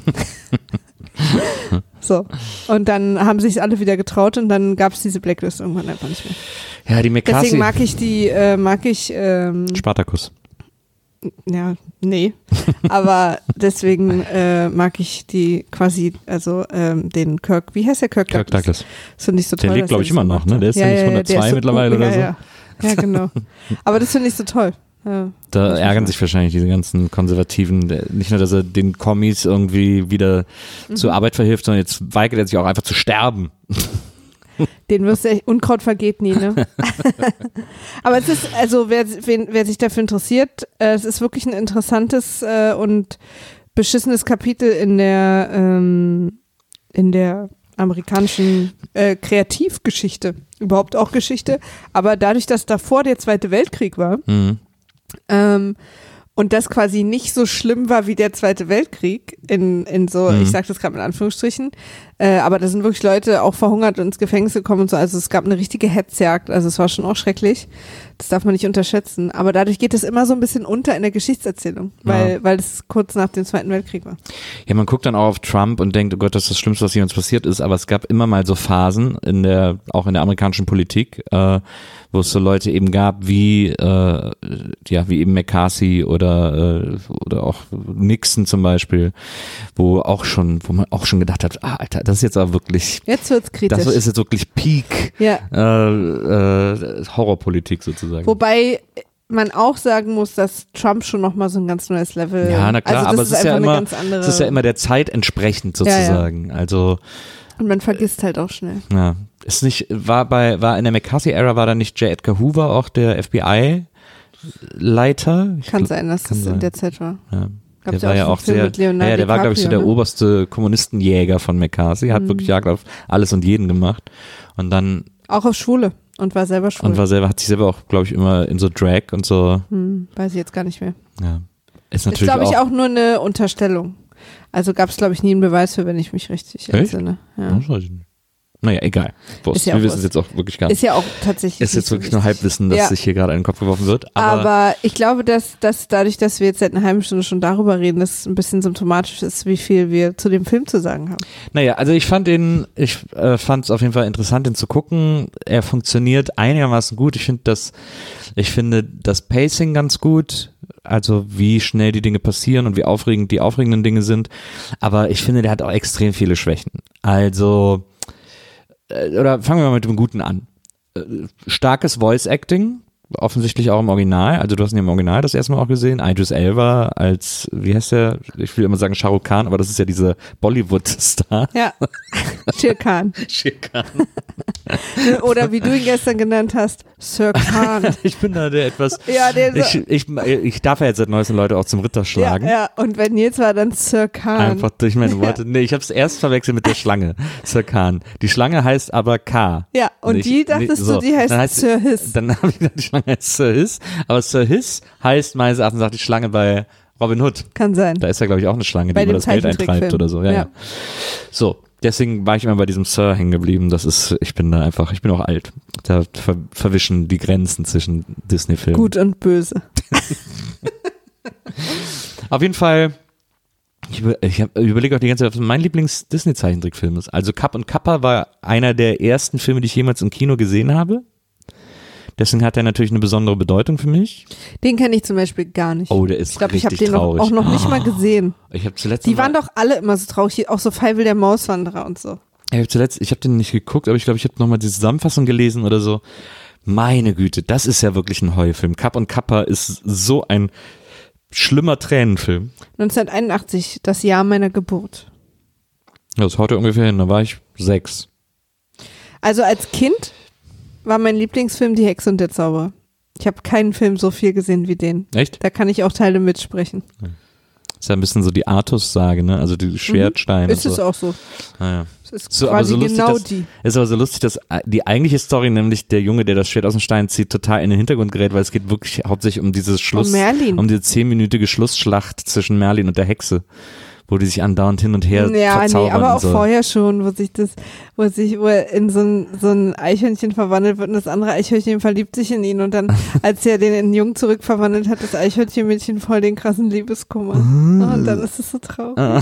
So, und dann haben sich alle wieder getraut und dann gab es diese Blacklist irgendwann einfach nicht mehr. Ja, die McCarthy. Deswegen mag ich Spartacus. Ja, nee. Aber deswegen mag ich die quasi, also den Kirk, wie heißt der Kirk Douglas? Kirk Douglas. Das finde ich so toll. Der lebt, glaube ich, immer noch, ne? Der ist ja nicht 102 mittlerweile oder so. Ja, genau. Aber das finde ich so toll. Ja, da ärgern sich wahrscheinlich diese ganzen Konservativen, nicht nur, dass er den Kommis irgendwie wieder zur Arbeit verhilft, sondern jetzt weigert er sich auch einfach zu sterben. Den wirst du echt, Unkraut vergeht nie, ne? Aber es ist, also wer sich dafür interessiert, es ist wirklich ein interessantes und beschissenes Kapitel in der amerikanischen Kreativgeschichte, überhaupt auch Geschichte, aber dadurch, dass davor der Zweite Weltkrieg war und das quasi nicht so schlimm war wie der Zweite Weltkrieg in so, ich sage das gerade mit Anführungsstrichen, aber da sind wirklich Leute auch verhungert und ins Gefängnis gekommen und so, also es gab eine richtige Hetzjagd, also es war schon auch schrecklich, das darf man nicht unterschätzen, aber dadurch geht es immer so ein bisschen unter in der Geschichtserzählung, weil es kurz nach dem Zweiten Weltkrieg war. Ja, man guckt dann auch auf Trump und denkt, oh Gott, das ist das Schlimmste, was jemals passiert ist, aber es gab immer mal so Phasen auch in der amerikanischen Politik, wo es so Leute eben gab wie eben McCarthy oder oder auch Nixon zum Beispiel, wo man auch schon gedacht hat, Alter, das ist jetzt aber wirklich, jetzt wird's kritisch. das ist jetzt wirklich Peak Horrorpolitik sozusagen. Wobei man auch sagen muss, dass Trump schon nochmal so ein ganz neues Level. Ja, na klar, also aber es ist ja immer der Zeit entsprechend sozusagen. Ja. Also und man vergisst halt auch schnell. Ja, ist nicht, war in der McCarthy-Ära war da nicht J. Edgar Hoover auch der FBI-Leiter? Kann sein, dass das in der Zeit war. Ja. Der war ja auch sehr, der war glaube ich so der oberste Kommunistenjäger von McCarthy, hat wirklich Jagd auf alles und jeden gemacht und dann auch auf Schwule und war selber schwul. Hat sich selber auch, glaube ich, immer in so Drag und so. Weiß ich jetzt gar nicht mehr. Ja. Ist natürlich glaube ich auch nur eine Unterstellung. Also gab es, glaube ich, nie einen Beweis für, wenn ich mich richtig entsinne. Ja. Das weiß ich nicht. Naja, egal. Wir wissen es jetzt auch wirklich gar nicht. Ist ja auch tatsächlich. Ist jetzt wirklich nur Halbwissen, dass sich hier gerade in den Kopf geworfen wird. Aber ich glaube, dass dadurch, dass wir jetzt seit einer halben Stunde schon darüber reden, das ein bisschen symptomatisch ist, wie viel wir zu dem Film zu sagen haben. Naja, also ich fand es auf jeden Fall interessant, den zu gucken. Er funktioniert einigermaßen gut. Ich finde das Pacing ganz gut. Also wie schnell die Dinge passieren und wie aufregend die aufregenden Dinge sind. Aber ich finde, der hat auch extrem viele Schwächen. Also oder fangen wir mal mit dem Guten an. Starkes Voice-Acting, offensichtlich auch im Original. Also du hast ihn im Original das erste Mal auch gesehen. Idris Elba als, wie heißt der? Ich will immer sagen Shah Rukh Khan, aber das ist ja diese Bollywood-Star. Ja, Shere Khan. Oder wie du ihn gestern genannt hast, Sir Khan. Ich bin da der etwas, ja, ich darf ja jetzt seit neuestem Leute auch zum Ritter schlagen. Ja, und wenn Nils war, dann Sir Khan. Einfach durch meine Worte. Nee, ich habe es erst verwechselt mit der Schlange, Sir Khan. Die Schlange heißt aber K. Ja, und die dachtest du, die heißt Sir Hiss. Dann habe ich gedacht, die Schlange heißt Sir Hiss, aber Sir Hiss heißt meines Erachtens auch die Schlange bei Robin Hood. Kann sein. Da ist ja, glaube ich, auch eine Schlange, die über das Geld eintreibt oder so. Ja. So, deswegen war ich immer bei diesem Sir hängen geblieben. Ich bin auch alt. Da verwischen die Grenzen zwischen Disney-Filmen. Gut und böse. Auf jeden Fall, ich überlege auch die ganze Zeit, was mein Lieblings-Disney-Zeichentrickfilm ist. Also Kapp und Kappa war einer der ersten Filme, die ich jemals im Kino gesehen habe. Deswegen hat er natürlich eine besondere Bedeutung für mich. Den kenne ich zum Beispiel gar nicht. Oh, der ist richtig traurig. Ich habe den auch noch nicht mal gesehen. Die waren doch alle immer so traurig, auch so Feivel der Mauswanderer und so. Ich habe den nicht geguckt, aber ich glaube, ich habe nochmal die Zusammenfassung gelesen oder so. Meine Güte, das ist ja wirklich ein Heulfilm. Kapp und Kappa ist so ein schlimmer Tränenfilm. 1981, das Jahr meiner Geburt. Das haut ja ungefähr hin, da war ich 6. Also als Kind war mein Lieblingsfilm Die Hexe und der Zauberer. Ich habe keinen Film so viel gesehen wie den. Echt? Da kann ich auch Teile mitsprechen. Das ist ja ein bisschen so die Artus-Sage, ne? Also die Schwertsteine. Ist es auch so. Ja. Es ist so, quasi so genau die. Ist aber so lustig, dass die eigentliche Story, nämlich der Junge, der das Schwert aus dem Stein zieht, total in den Hintergrund gerät, weil es geht wirklich hauptsächlich um dieses um Merlin. Um diese 10-minütige Schlussschlacht zwischen Merlin und der Hexe, wo die sich andauernd hin und her verzaubern. Nee, aber auch so. vorher schon, wo er in so ein Eichhörnchen verwandelt wird und das andere Eichhörnchen verliebt sich in ihn und dann, als er den in einen Jungen zurückverwandelt hat, das Eichhörnchenmädchen voll den krassen Liebeskummer. Und dann ist es so traurig.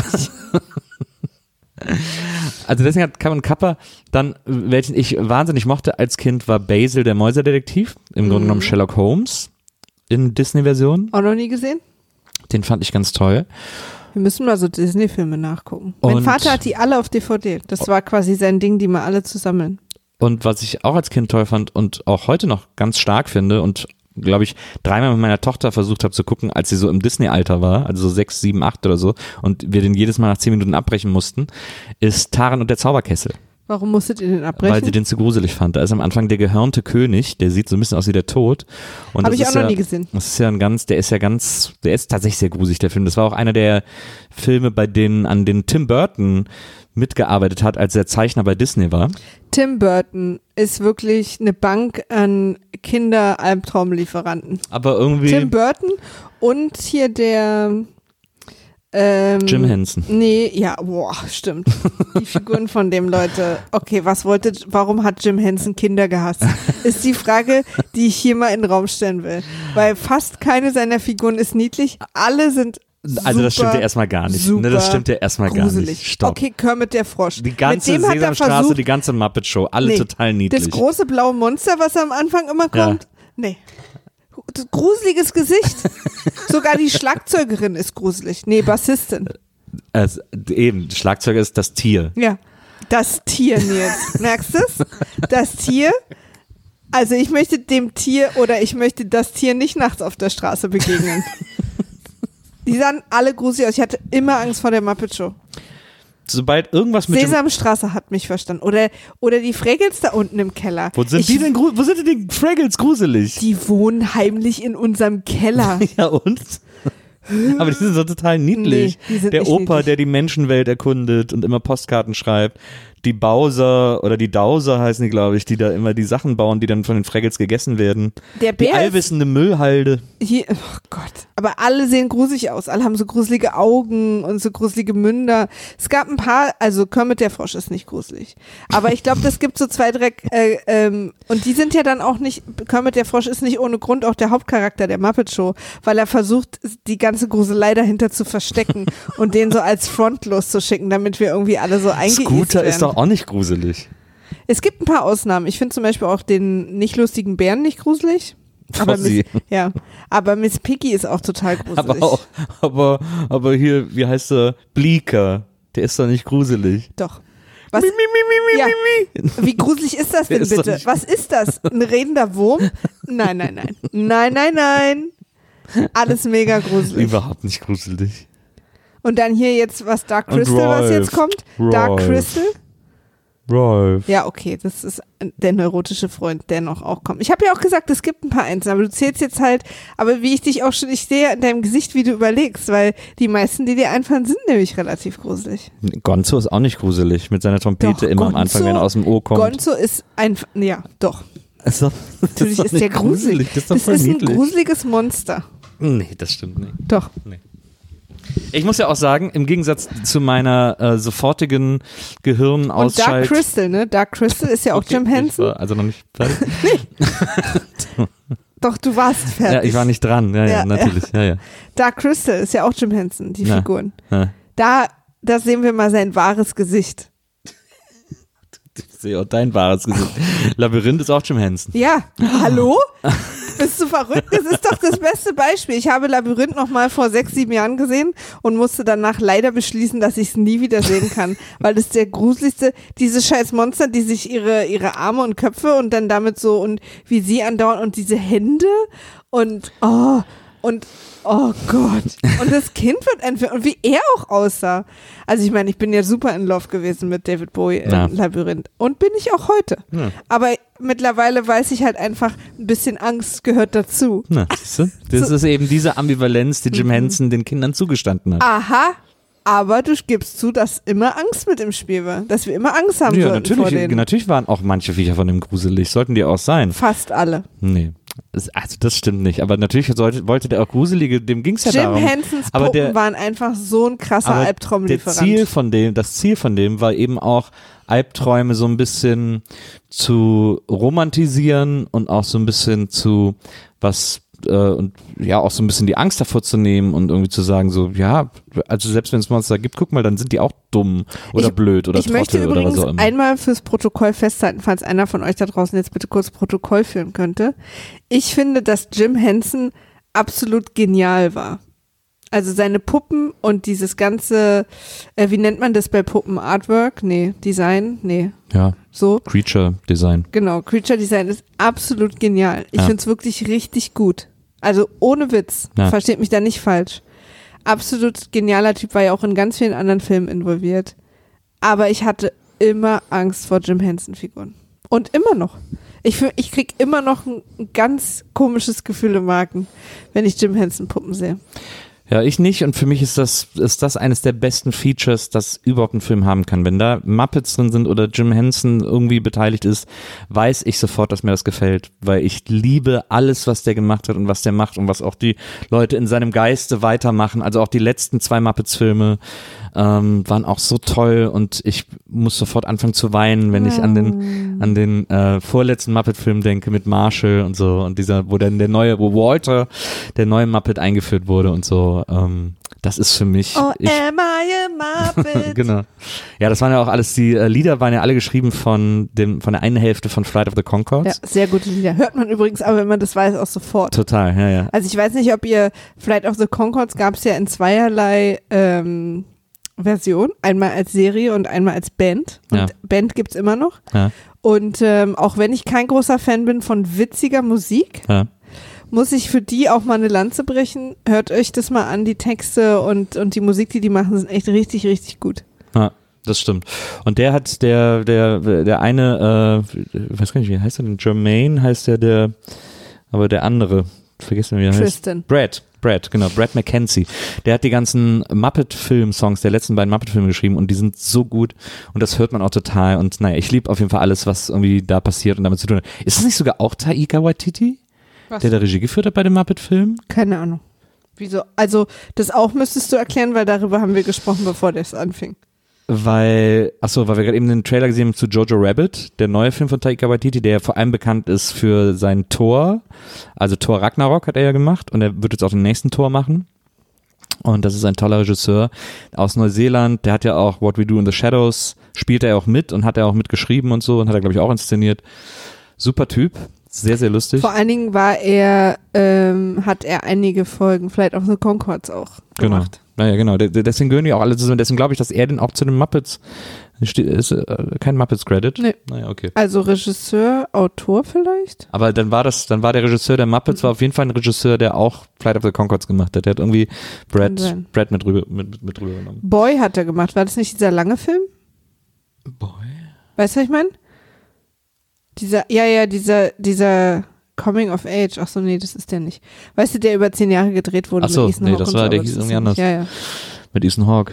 Also deswegen hat Kapp und Kappa dann, welchen ich wahnsinnig mochte als Kind, war Basil, der Mäuserdetektiv, im Grunde genommen Sherlock Holmes in Disney-Version. Auch noch nie gesehen? Den fand ich ganz toll. Wir müssen mal so Disney-Filme nachgucken. Mein Vater hat die alle auf DVD. Das war quasi sein Ding, die mal alle zu sammeln. Und was ich auch als Kind toll fand und auch heute noch ganz stark finde und glaube ich 3-mal mit meiner Tochter versucht habe zu gucken, als sie so im Disney-Alter war, also so 6, 7, 8 oder so und wir den jedes Mal nach 10 Minuten abbrechen mussten, ist Taran und der Zauberkessel. Warum musstet ihr den abbrechen? Weil sie den zu gruselig fand. Da ist am Anfang der gehörnte König, der sieht so ein bisschen aus wie der Tod. Habe ich auch noch nie gesehen. Das ist ja der ist tatsächlich sehr gruselig, der Film. Das war auch einer der Filme, an denen Tim Burton mitgearbeitet hat, als er Zeichner bei Disney war. Tim Burton ist wirklich eine Bank an Kinder-Albtraumlieferanten. Aber irgendwie... Tim Burton und hier der... Jim Henson. Nee, ja, stimmt. Die Figuren von dem Leute. Okay, warum hat Jim Henson Kinder gehasst? Ist die Frage, die ich hier mal in den Raum stellen will. Weil fast keine seiner Figuren ist niedlich. Alle sind also das stimmt ja erstmal gar nicht. Ne, das stimmt ja erstmal gar nicht. Stopp. Okay, Kermit der Frosch. Die ganze Sesamstraße, die ganze Muppet Show, alle total niedlich. Das große blaue Monster, was am Anfang immer kommt? Ja. Nee. gruseliges Gesicht. Sogar die Schlagzeugerin ist gruselig. Nee, Bassistin. Also, eben, Schlagzeuger ist das Tier. Ja, das Tier, Nils. Merkst du es? Das Tier. Also ich möchte dem Tier oder ich möchte das Tier nicht nachts auf der Straße begegnen. Die sahen alle gruselig aus. Ich hatte immer Angst vor der Muppet Show. Sobald irgendwas mit Sesamstraße hat mich verstanden. Oder die Fraggles da unten im Keller. Wo sind denn die Fraggles gruselig? Die wohnen heimlich in unserem Keller. Ja, und? Aber die sind so total niedlich. Nee, die sind der nicht Opa, niedlich. der die Menschenwelt erkundet und immer Postkarten schreibt. Die Bowser oder die Dowser heißen die, glaube ich, die da immer die Sachen bauen, die dann von den Fraggles gegessen werden. Der Die Bär ist allwissende Müllhalde. hier, oh Gott. Aber alle sehen gruselig aus. Alle haben so gruselige Augen und so gruselige Münder. Es gab ein paar, also Kermit der Frosch ist nicht gruselig. Aber ich glaube, das gibt so 2, 3, und die sind ja dann auch nicht, Kermit der Frosch ist nicht ohne Grund auch der Hauptcharakter der Muppet Show, weil er versucht, die ganze Gruselei dahinter zu verstecken und den so als Front loszuschicken, damit wir irgendwie alle so eingeeist Scooter werden. ist doch auch nicht gruselig. Es gibt ein paar Ausnahmen. Ich finde zum Beispiel auch den nicht lustigen Bären nicht gruselig. Fossi. Aber Miss Piggy ist auch total gruselig. Aber hier, wie heißt er? Bleaker. Der ist doch nicht gruselig. Doch. Was? Ja. Wie gruselig ist das denn Der ist doch bitte? nicht- Was ist das? Ein redender Wurm? Nein. Alles mega gruselig. Überhaupt nicht gruselig. Und dann hier jetzt was Dark Und Crystal, was Rolf. jetzt kommt. Dark Rolf. Crystal? Rolf. Ja, okay, das ist der neurotische Freund, der noch auch kommt. Ich habe ja auch gesagt, es gibt ein paar Einzelne, aber du zählst jetzt halt, aber wie ich dich auch schon, ich sehe ja in deinem Gesicht, wie du überlegst, weil die meisten, die dir einfallen, sind nämlich relativ gruselig. Gonzo ist auch nicht gruselig, mit seiner Trompete Doch, immer am Gonzo- Anfang, wenn er aus dem O kommt. Gonzo ist einfach, ja, doch. Also, Natürlich doch ist der nicht gruselig. Das ist doch Das voll ist ein niedlich. gruseliges Monster. Nee, das stimmt nicht. Doch. Ich muss ja auch sagen, im Gegensatz zu meiner sofortigen Und Dark Gehirnausschalt. Crystal, ne? Dark Crystal ist ja auch Okay, Jim ich Henson. war also noch nicht fertig. Doch, du warst fertig. Ja, ich war nicht dran. Ja, Ja, natürlich. Ja. Dark Crystal ist ja auch Jim Henson, die Ja. Figuren. Ja. Da sehen wir mal sein wahres Gesicht. Ich sehe auch dein wahres Gesicht. Labyrinth ist auch Jim Henson. Ja, hallo? Bist du verrückt? Das ist doch das beste Beispiel. Ich habe Labyrinth noch mal vor 6, 7 Jahren gesehen und musste danach leider beschließen, dass ich es nie wieder sehen kann, weil das der gruseligste, diese scheiß Monster, die sich ihre Arme und Köpfe und dann damit so und wie sie andauern und diese Hände und oh Gott. Und das Kind wird entführt und wie er auch aussah. Also ich meine, ich bin ja super in Love gewesen mit David Bowie im Ja. Labyrinth und bin ich auch heute. Ja. Aber mittlerweile weiß ich halt einfach, ein bisschen Angst gehört dazu. Na, siehst du? Das ist eben diese Ambivalenz, die Jim Henson den Kindern zugestanden hat. Aha, aber du gibst zu, dass immer Angst mit im Spiel war. Dass wir immer Angst haben Ja, sollten vor denen. natürlich waren auch manche Viecher von dem gruselig. Sollten die auch sein. Fast alle. Nee. Also das stimmt nicht. Aber natürlich wollte der auch Gruselige, dem ging es ja Jim darum. Hensons aber Puppen der- waren einfach so ein krasser Aber Albtraumlieferant. das Ziel von dem war eben auch, Albträume so ein bisschen zu romantisieren und auch so ein bisschen zu und ja auch so ein bisschen die Angst davor zu nehmen und irgendwie zu sagen so, ja, also selbst wenn es Monster gibt, guck mal, dann sind die auch dumm oder blöd oder Ich möchte Trottel oder was übrigens auch immer. einmal fürs Protokoll festhalten, falls einer von euch da draußen jetzt bitte kurz Protokoll führen könnte. Ich finde, dass Jim Henson absolut genial war. Also seine Puppen und dieses ganze, wie nennt man das bei Puppen? Artwork? Nee, Design? Nee, Ja, so. Creature Design. Genau, Creature Design ist absolut genial. Ich Ja. finde es wirklich richtig gut. Also ohne Witz, Ja. versteht mich da nicht falsch. Absolut genialer Typ, war ja auch in ganz vielen anderen Filmen involviert. Aber ich hatte immer Angst vor Jim Henson-Figuren. Und immer noch. Ich krieg immer noch ein ganz komisches Gefühl im Magen, wenn ich Jim Henson-Puppen sehe. Ja, ich nicht und für mich ist das eines der besten Features, das überhaupt ein Film haben kann. Wenn da Muppets drin sind oder Jim Henson irgendwie beteiligt ist, weiß ich sofort, dass mir das gefällt, weil ich liebe alles, was der gemacht hat und was der macht und was auch die Leute in seinem Geiste weitermachen. Also auch die letzten 2 Muppets-Filme waren auch so toll und ich muss sofort anfangen zu weinen, wenn ich an den vorletzten Muppet-Film denke mit Marshall und so und wo Walter, der neue Muppet eingeführt wurde und so. Das ist für mich. Oh, am I a Muppet? Genau. Ja, das waren ja auch alles, die Lieder waren ja alle geschrieben von der einen Hälfte von Flight of the Conchords. Ja, sehr gute Lieder. Hört man übrigens, aber wenn man das weiß, auch sofort. Total, ja. Also ich weiß nicht, ob ihr Flight of the Conchords gab es ja in zweierlei Version. Einmal als Serie und einmal als Band. Und Ja. Band gibt's immer noch. Ja. Und auch wenn ich kein großer Fan bin von witziger Musik, Ja. muss ich für die auch mal eine Lanze brechen. Hört euch das mal an, die Texte und die Musik, die machen, sind echt richtig, richtig gut. Ja, das stimmt. Und der hat der eine, weiß gar nicht, wie heißt er denn? Jermaine heißt der aber der andere, vergessen wir, wie er Tristan. heißt. Brad, genau, Brad McKenzie. Der hat die ganzen Muppet-Film-Songs der letzten beiden Muppet-Filme geschrieben und die sind so gut und das hört man auch total und naja, ich liebe auf jeden Fall alles, was irgendwie da passiert und damit zu tun hat. Ist das nicht sogar auch Taika Waititi? Was? Der da Regie geführt hat bei dem Muppet-Film? Keine Ahnung. Wieso? Also das auch müsstest du erklären, weil darüber haben wir gesprochen, bevor das anfing. Weil wir gerade eben den Trailer gesehen haben zu Jojo Rabbit, der neue Film von Taika Waititi, der vor allem bekannt ist für sein Thor, also Thor Ragnarok hat er ja gemacht und er wird jetzt auch den nächsten Thor machen. Und das ist ein toller Regisseur aus Neuseeland, der hat ja auch What We Do in the Shadows, spielt er auch mit und hat er auch mitgeschrieben und so und hat er glaube ich auch inszeniert. Super Typ, sehr, sehr lustig. Vor allen Dingen hat er einige Folgen Flight of the Conchords auch gemacht. Naja, genau. Deswegen gehören die auch alle zusammen. Deswegen glaube ich, dass er denn auch zu den Muppets ist kein Muppets-Credit. Nee. Naja, okay. Also Regisseur, Autor vielleicht? Aber dann war der Regisseur der Muppets, war auf jeden Fall ein Regisseur, der auch Flight of the Conchords gemacht hat. Der hat irgendwie Brad mit rüber genommen. Boy hat er gemacht. War das nicht dieser lange Film? Boy? Weißt du, was ich meine? Dieser Coming of Age. Ach so, nee, das ist der nicht. Weißt du, der über 10 Jahre gedreht wurde Ach so, mit Ethan nee, Hawke das und war, so, der aber hieß das ist irgendwie nicht. anders. Ja. Mit Ethan Hawke.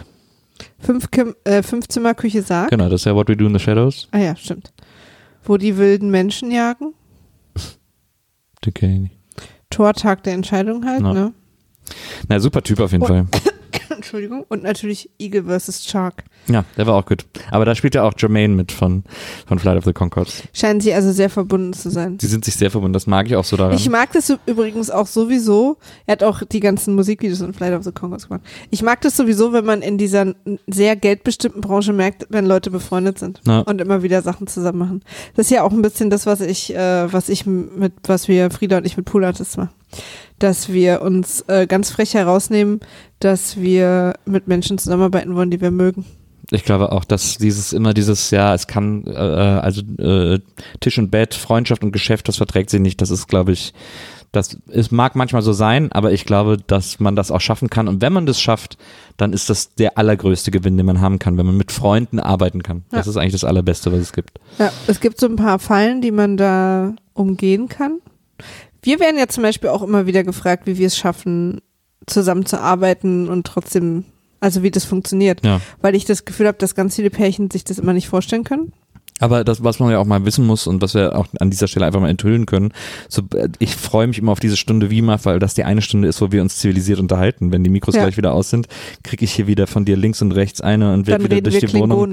5 Zimmer Küche Sarg. Genau, das ist ja What We Do in the Shadows. Ah ja, stimmt. Wo die wilden Menschen jagen. Den kenn ich nicht. Tortag der Entscheidung halt, Ja. ne? Na, super Typ auf jeden Fall. Entschuldigung. Und natürlich Eagle vs. Shark. Ja, der war auch gut. Aber da spielt ja auch Jermaine mit von Flight of the Conchords. Scheinen sie also sehr verbunden zu sein. Die sind sich sehr verbunden, das mag ich auch so daran. Ich mag das übrigens auch sowieso. Er hat auch die ganzen Musikvideos in Flight of the Conchords gemacht. Ich mag das sowieso, wenn man in dieser sehr geldbestimmten Branche merkt, wenn Leute befreundet sind Ja. und immer wieder Sachen zusammen machen. Das ist ja auch ein bisschen das, was wir Frieda und ich mit Pool Artists machen. Dass wir uns ganz frech herausnehmen, dass wir mit Menschen zusammenarbeiten wollen, die wir mögen. Ich glaube auch, dass es kann, Tisch und Bett, Freundschaft und Geschäft, das verträgt sie nicht. Das ist, glaube ich, es mag manchmal so sein, aber ich glaube, dass man das auch schaffen kann. Und wenn man das schafft, dann ist das der allergrößte Gewinn, den man haben kann, wenn man mit Freunden arbeiten kann. Das ist eigentlich das Allerbeste, was es gibt. Ja, es gibt so ein paar Fallen, die man da umgehen kann. Wir werden ja zum Beispiel auch immer wieder gefragt, wie wir es schaffen, zusammenzuarbeiten und trotzdem, also wie das funktioniert. Ja. Weil ich das Gefühl habe, dass ganz viele Pärchen sich das immer nicht vorstellen können. Aber das, was man ja auch mal wissen muss und was wir auch an dieser Stelle einfach mal enthüllen können, ich freue mich immer auf diese Stunde WIMAF, weil das die eine Stunde ist, wo wir uns zivilisiert unterhalten. Wenn die Mikros gleich wieder aus sind, kriege ich hier wieder von dir links und rechts eine und werde wieder durch die Wohnung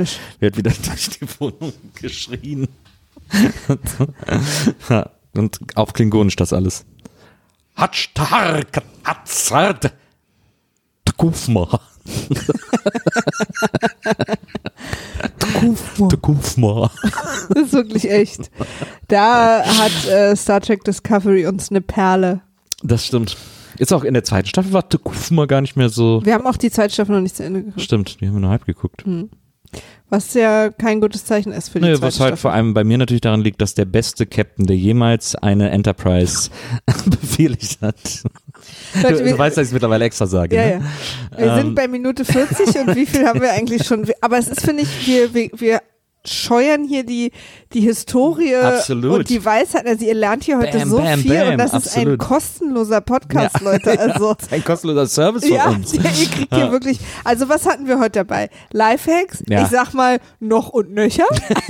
geschrien. Ja, und auf Klingonisch das alles. Kufma. Das ist wirklich echt. Da hat Star Trek Discovery uns eine Perle. Das stimmt. Jetzt auch in der zweiten Staffel war Kufma gar nicht mehr so. Wir haben auch die zweite Staffel noch nicht zu Ende geguckt. Stimmt, die haben wir nur halb geguckt. Was ja kein gutes Zeichen ist für die zweite Was halt Staffel. vor allem bei mir natürlich daran liegt, dass der beste Captain, der jemals eine Enterprise befehligt hat. Leute, Du weißt, dass ich es mittlerweile extra sage. Ja, ne? ja. Wir sind bei Minute 40 und wie viel haben wir eigentlich schon? Aber es ist, finde ich, wir scheuern hier die Historie Absolut. und die Weisheit. Also ihr lernt hier heute so viel und das ist ein kostenloser Podcast, Leute. Also Das ist ein kostenloser Service von uns. ihr kriegt hier wirklich, also was hatten wir heute dabei? Lifehacks, Ja. ich sag mal noch und nöcher.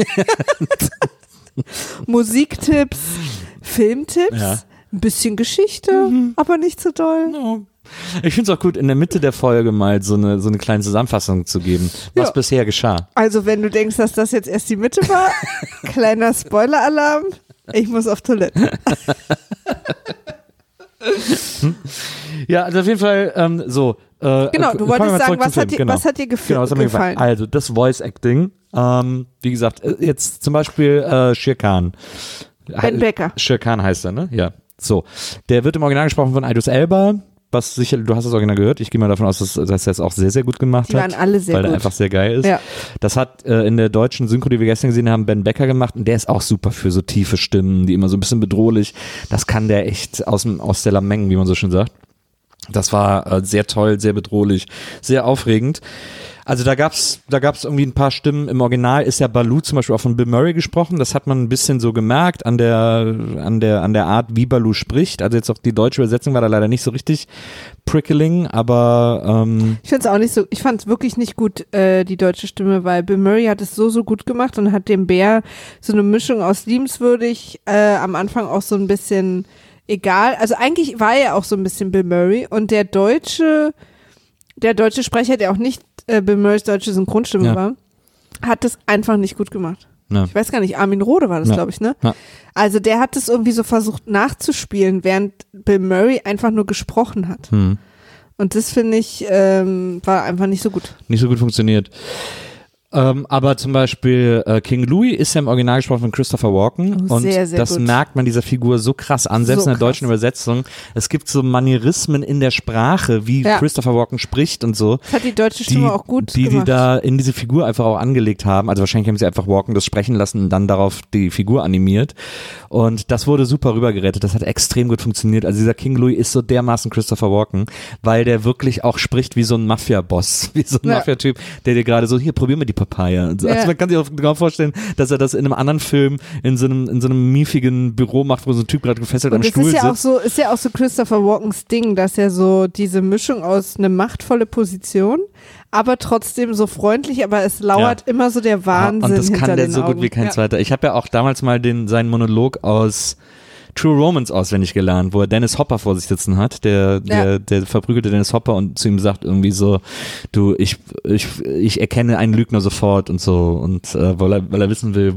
Musiktipps, Filmtipps, Ja. ein bisschen Geschichte, aber nicht so doll. Ich finde es auch gut, in der Mitte der Folge mal so eine kleine Zusammenfassung zu geben, was Ja. bisher geschah. Also wenn du denkst, dass das jetzt erst die Mitte war, kleiner Spoiler-Alarm, ich muss auf Toilette. Ja, also auf jeden Fall so. Genau, du wolltest sagen, was hat dir gefallen? Also das Voice Acting, wie gesagt, jetzt zum Beispiel Shere Khan. Ben Becker. Shere Khan heißt er, ne? Ja. So, der wird im Original gesprochen von Idris Elba, was sicher, du hast das Original gehört, ich gehe mal davon aus, dass er es auch sehr, sehr gut gemacht hat. Die waren alle sehr weil gut. Weil er einfach sehr geil ist. Ja. Das hat in der deutschen Synchro, die wir gestern gesehen haben, Ben Becker gemacht und der ist auch super für so tiefe Stimmen, die immer so ein bisschen bedrohlich, das kann der echt aus der Lameng, wie man so schön sagt. Das war sehr toll, sehr bedrohlich, sehr aufregend. Also da gab's irgendwie ein paar Stimmen. Im Original ist ja Baloo zum Beispiel auch von Bill Murray gesprochen. Das hat man ein bisschen so gemerkt an der Art, wie Baloo spricht. Also jetzt auch die deutsche Übersetzung war da leider nicht so richtig prickling, aber ich find's auch nicht so. Ich fand's wirklich nicht gut, die deutsche Stimme, weil Bill Murray hat es so gut gemacht und hat dem Bär so eine Mischung aus liebenswürdig, am Anfang auch so ein bisschen egal. Also eigentlich war er auch so ein bisschen Bill Murray und der deutsche Sprecher, der auch nicht Bill Murrays deutsche Synchronstimme war, hat das einfach nicht gut gemacht. Ja. Ich weiß gar nicht, Armin Rohde war das, glaube ich, ne? Ja. Also der hat es irgendwie so versucht nachzuspielen, während Bill Murray einfach nur gesprochen hat. Und das finde ich, war einfach nicht so gut. Nicht so gut funktioniert. Aber zum Beispiel King Louis ist ja im Original gesprochen von Christopher Walken und sehr, sehr das gut. Merkt man dieser Figur so krass an, selbst so in der deutschen Übersetzung. Es gibt so Manierismen in der Sprache, wie Christopher Walken spricht und so. Das hat die deutsche Stimme auch gut gemacht. Die da in diese Figur einfach auch angelegt haben. Also wahrscheinlich haben sie einfach Walken das sprechen lassen und dann darauf die Figur animiert. Und das wurde super rübergerettet. Das hat extrem gut funktioniert. Also dieser King Louis ist so dermaßen Christopher Walken, weil der wirklich auch spricht wie so ein Mafia-Boss, wie so ein Mafia-Typ, der dir gerade so, hier, probier mal die Papaya. Also man kann sich auch genau vorstellen, dass er das in einem anderen Film in so einem miefigen Büro macht, wo so ein Typ gerade gefesselt am Stuhl sitzt. Ist ja auch so Christopher Walkens Ding, dass er so diese Mischung aus eine machtvolle Position, aber trotzdem so freundlich, aber es lauert immer so der Wahnsinn hinter den Augen. Und das kann der so gut wie kein zweiter. Ich habe ja auch damals mal seinen Monolog aus True Romance auswendig gelernt, wo er Dennis Hopper vor sich sitzen hat, der verprügelte Dennis Hopper und zu ihm sagt irgendwie so, du, ich erkenne einen Lügner sofort und so und weil er wissen will,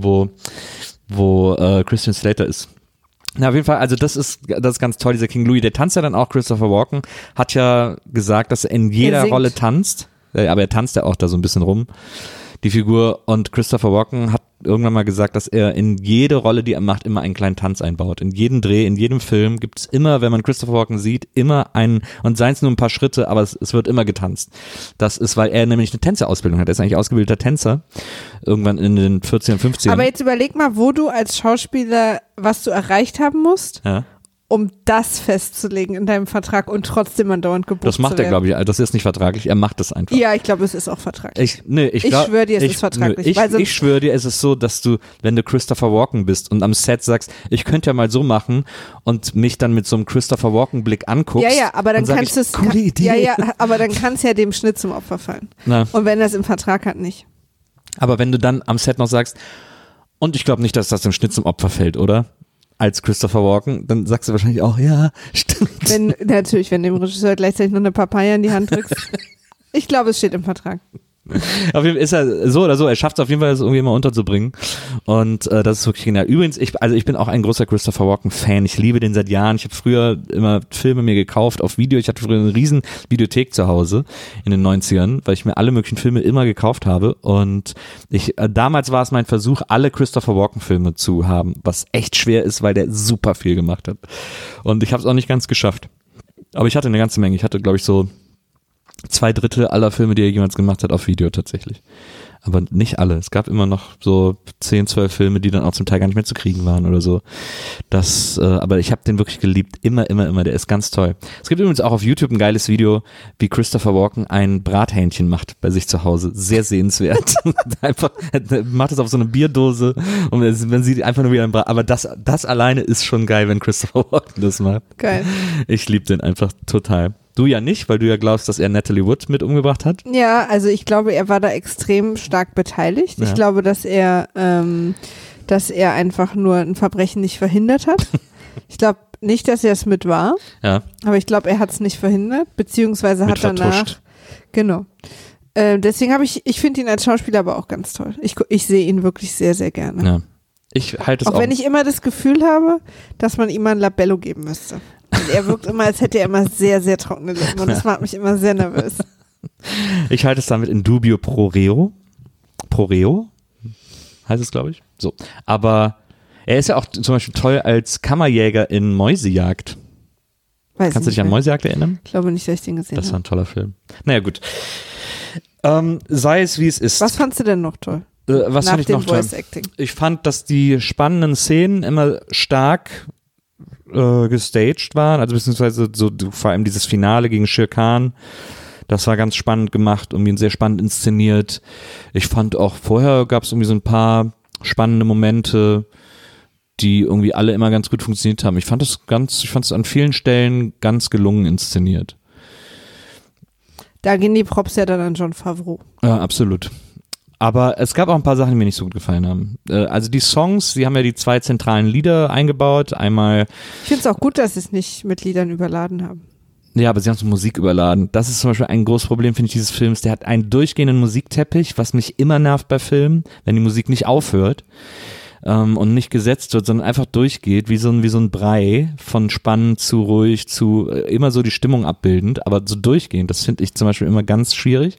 wo Christian Slater ist. Na, auf jeden Fall, also das ist ganz toll, dieser King Louis, der tanzt ja dann auch. Christopher Walken hat ja gesagt, dass er in jeder Rolle tanzt, aber er tanzt ja auch da so ein bisschen rum, die Figur, und Christopher Walken hat irgendwann mal gesagt, dass er in jede Rolle, die er macht, immer einen kleinen Tanz einbaut. In jedem Dreh, in jedem Film gibt es immer, wenn man Christopher Walken sieht, immer einen, und seien es nur ein paar Schritte, aber es wird immer getanzt. Das ist, weil er nämlich eine Tänzerausbildung hat. Er ist eigentlich ausgebildeter Tänzer, irgendwann in den 40ern, 50ern. Aber jetzt überleg mal, wo du als Schauspieler, was du erreicht haben musst, um das festzulegen in deinem Vertrag und trotzdem andauernd gebucht zu werden. Das macht er, glaube ich. Das ist nicht vertraglich. Er macht das einfach. Ja, ich glaube, es ist auch vertraglich. Ich schwöre dir, es ist vertraglich. Ich schwöre dir, es ist so, dass du, wenn du Christopher Walken bist und am Set sagst, ich könnte ja mal so machen und mich dann mit so einem Christopher Walken-Blick anguckst. Ja, aber dann kannst du es. Coole Idee. Ja, aber dann kann es ja dem Schnitt zum Opfer fallen. Na. Und wenn er es im Vertrag hat, nicht. Aber wenn du dann am Set noch sagst, und ich glaube nicht, dass das dem Schnitt zum Opfer fällt, oder? Als Christopher Walken, dann sagst du wahrscheinlich auch, ja, stimmt. Wenn du dem Regisseur gleichzeitig noch eine Papaya in die Hand drückst. Ich glaube, es steht im Vertrag. Auf jeden Fall ist er so oder so, er schafft es auf jeden Fall, das irgendwie immer unterzubringen. Und das ist wirklich genial. Übrigens, ich bin auch ein großer Christopher Walken-Fan. Ich liebe den seit Jahren. Ich habe früher immer Filme mir gekauft auf Video. Ich hatte früher eine riesen Videothek zu Hause in den 90ern, weil ich mir alle möglichen Filme immer gekauft habe. Und damals war es mein Versuch, alle Christopher Walken-Filme zu haben, was echt schwer ist, weil der super viel gemacht hat. Und ich habe es auch nicht ganz geschafft. Aber ich hatte eine ganze Menge. Ich hatte, glaube ich, so 2/3 aller Filme, die er jemals gemacht hat, auf Video tatsächlich. Aber nicht alle. Es gab immer noch so 10, 12 Filme, die dann auch zum Teil gar nicht mehr zu kriegen waren oder so. Aber ich habe den wirklich geliebt. Immer. Der ist ganz toll. Es gibt übrigens auch auf YouTube ein geiles Video, wie Christopher Walken ein Brathähnchen macht bei sich zu Hause. Sehr sehenswert. Einfach macht es auf so eine Bierdose und man sieht einfach nur wieder ein Aber das alleine ist schon geil, wenn Christopher Walken das macht. Geil. Ich liebe den einfach total. Du ja nicht, weil du ja glaubst, dass er Natalie Wood mit umgebracht hat. Ja, also ich glaube, er war da extrem stark beteiligt. Ja. Ich glaube, dass er einfach nur ein Verbrechen nicht verhindert hat. Ich glaube nicht, dass er es mit war. Ja. Aber ich glaube, er hat es nicht verhindert, beziehungsweise hat danach. Vertuscht. Genau. Deswegen ich finde ihn als Schauspieler aber auch ganz toll. Ich sehe ihn wirklich sehr, sehr gerne. Ja. Ich halte es auch wenn ich immer das Gefühl habe, dass man ihm mal ein Labello geben müsste. Und er wirkt immer, als hätte er immer sehr, sehr trockene Lippen und das macht mich immer sehr nervös. Ich halte es damit in dubio pro reo. Pro reo heißt es, glaube ich. So. Aber er ist ja auch zum Beispiel toll als Kammerjäger in Mäusejagd. Kannst du dich an Mäusejagd erinnern? Ich glaube nicht, dass ich den gesehen habe. Das war ein toller Film. Naja, gut. Sei es wie es ist. Was fandst du denn noch toll? Was fand ich noch toll? Voice Acting. Ich fand, dass die spannenden Szenen immer stark gestaged waren, also beziehungsweise so vor allem dieses Finale gegen Shere Khan, das war ganz spannend gemacht, irgendwie sehr spannend inszeniert. Ich fand auch vorher gab es irgendwie so ein paar spannende Momente, die irgendwie alle immer ganz gut funktioniert haben. Ich fand es an vielen Stellen ganz gelungen inszeniert. Da gehen die Props ja dann an Jon Favreau. Ja, absolut. Aber es gab auch ein paar Sachen, die mir nicht so gut gefallen haben. Also die Songs, die haben ja die 2 zentralen Lieder eingebaut. Einmal. Ich finde es auch gut, dass sie es nicht mit Liedern überladen haben. Ja, aber sie haben es mit Musik überladen. Das ist zum Beispiel ein großes Problem, finde ich, dieses Films. Der hat einen durchgehenden Musikteppich, was mich immer nervt bei Filmen, wenn die Musik nicht aufhört und nicht gesetzt wird, sondern einfach durchgeht, wie so ein Brei von spannend zu ruhig zu immer so die Stimmung abbildend, aber so durchgehend. Das finde ich zum Beispiel immer ganz schwierig.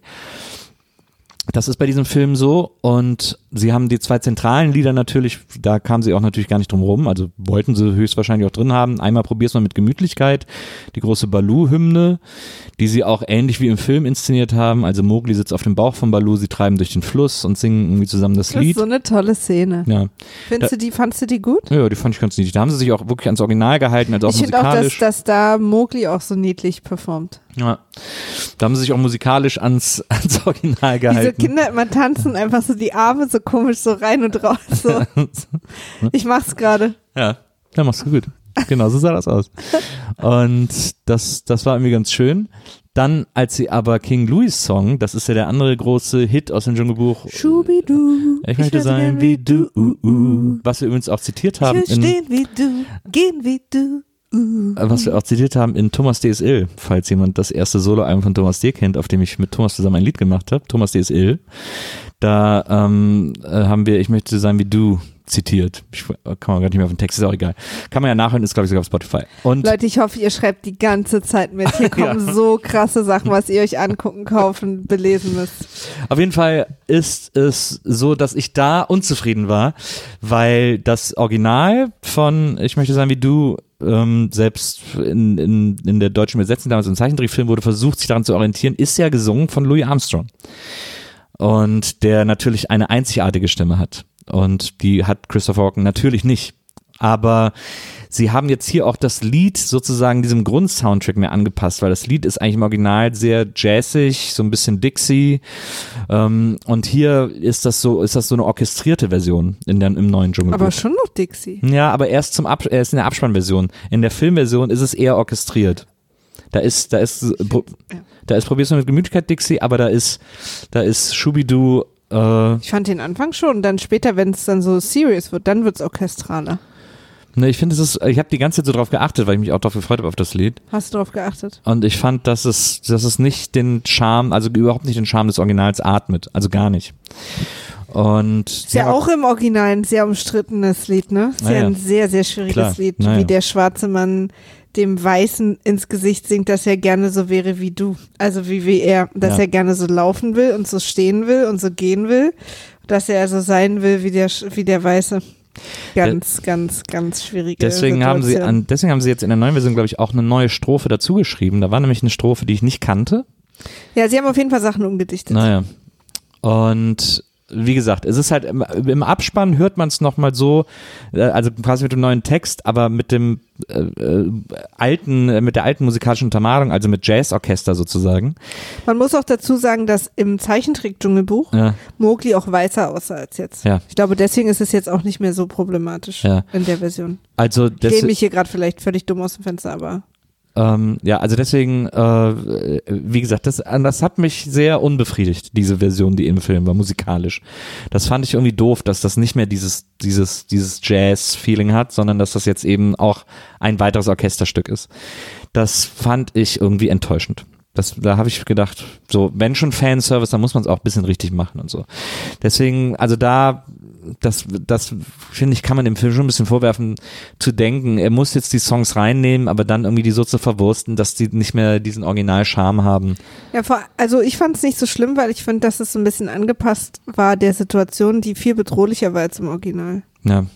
Das ist bei diesem Film so und sie haben die 2 zentralen Lieder natürlich, da kamen sie auch natürlich gar nicht drum rum, also wollten sie höchstwahrscheinlich auch drin haben. Einmal probier's mal mit Gemütlichkeit, die große Baloo-Hymne, die sie auch ähnlich wie im Film inszeniert haben, also Mowgli sitzt auf dem Bauch von Baloo, sie treiben durch den Fluss und singen irgendwie zusammen das Lied. Das ist so eine tolle Szene. Ja. Fandst du die gut? Ja, die fand ich ganz niedlich. Da haben sie sich auch wirklich ans Original gehalten, also auch musikalisch. Ich finde auch, dass da Mowgli auch so niedlich performt. Ja, da haben sie sich auch musikalisch ans Original gehalten. Diese Kinder immer tanzen einfach so die Arme so komisch so rein und raus. So. Ich mach's gerade. Ja, machst du gut. Genau, so sah das aus. Und das war irgendwie ganz schön. Dann, als sie aber King Louis Song, das ist ja der andere große Hit aus dem Dschungelbuch. Schubidu. Ich möchte sein wie du. Was wir übrigens auch zitiert haben. Ich will stehen wie du, gehen wie du. Was wir auch zitiert haben in Thomas D. ist ill, falls jemand das erste Soloalbum von Thomas D. kennt, auf dem ich mit Thomas zusammen ein Lied gemacht habe. Thomas D. ist ill. Da haben wir Ich möchte sein wie du zitiert. Kann man gar nicht mehr auf den Text, ist auch egal. Kann man ja nachhören, ist glaube ich sogar auf Spotify. Und Leute, ich hoffe, ihr schreibt die ganze Zeit mit. Hier kommen so krasse Sachen, was ihr euch angucken, kaufen, belesen müsst. Auf jeden Fall ist es so, dass ich da unzufrieden war, weil das Original von Ich möchte sein wie du selbst in der deutschen Übersetzung, damals im Zeichentrickfilm wurde versucht, sich daran zu orientieren, ist ja gesungen von Louis Armstrong. Und der natürlich eine einzigartige Stimme hat. Und die hat Christopher Walken natürlich nicht. Aber sie haben jetzt hier auch das Lied sozusagen diesem Grundsoundtrack mehr angepasst, weil das Lied ist eigentlich im Original sehr jazzig, so ein bisschen Dixie. Und hier ist das so eine orchestrierte Version im neuen Dschungelbuch. Aber schon noch Dixie. Ja, aber er ist in der Abspannversion. In der Filmversion ist es eher orchestriert. Da ist probierst du mit Gemütlichkeit Dixie, aber da ist Schubidu. Ich fand den Anfang schon, dann später, wenn es dann so serious wird, dann wird's orchestraler. Ne, ich finde, ich habe die ganze Zeit so drauf geachtet, weil ich mich auch drauf gefreut habe auf das Lied. Hast du drauf geachtet? Und ich fand, dass es nicht den Charme, also überhaupt nicht den Charme des Originals atmet, also gar nicht. Und ist ja auch im Original ein sehr umstrittenes Lied, ne? Ist ja ein sehr, sehr schwieriges Lied, wie der schwarze Mann dem Weißen ins Gesicht singt, dass er gerne so wäre wie du. Also wie er, dass er gerne so laufen will und so stehen will und so gehen will, dass er so sein will wie der Weiße. Ganz schwierige deswegen Situation. Deswegen haben sie jetzt in der neuen Version, glaube ich, auch eine neue Strophe dazu geschrieben. Da war nämlich eine Strophe, die ich nicht kannte. Ja, sie haben auf jeden Fall Sachen umgedichtet. Naja. Und wie gesagt, es ist halt im Abspann hört man es nochmal so, also quasi mit dem neuen Text, aber mit dem mit der alten musikalischen Untermalung, also mit Jazzorchester sozusagen. Man muss auch dazu sagen, dass im Zeichentrick-Dschungelbuch Mowgli auch weißer aussah als jetzt. Ja. Ich glaube, deswegen ist es jetzt auch nicht mehr so problematisch in der Version. Also ich lehne mich hier gerade vielleicht völlig dumm aus dem Fenster, aber also deswegen, wie gesagt, das hat mich sehr unbefriedigt, diese Version, die im Film war, musikalisch. Das fand ich irgendwie doof, dass das nicht mehr dieses Jazz-Feeling hat, sondern dass das jetzt eben auch ein weiteres Orchesterstück ist. Das fand ich irgendwie enttäuschend. Da habe ich gedacht, so, wenn schon Fanservice, dann muss man es auch ein bisschen richtig machen und so. Deswegen, also da das finde ich, kann man dem Film schon ein bisschen vorwerfen, zu denken, er muss jetzt die Songs reinnehmen, aber dann irgendwie die so zu verwursten, dass die nicht mehr diesen Original-Charme haben. Ja, also ich fand es nicht so schlimm, weil ich finde, dass es so ein bisschen angepasst war der Situation, die viel bedrohlicher war als im Original. Ja.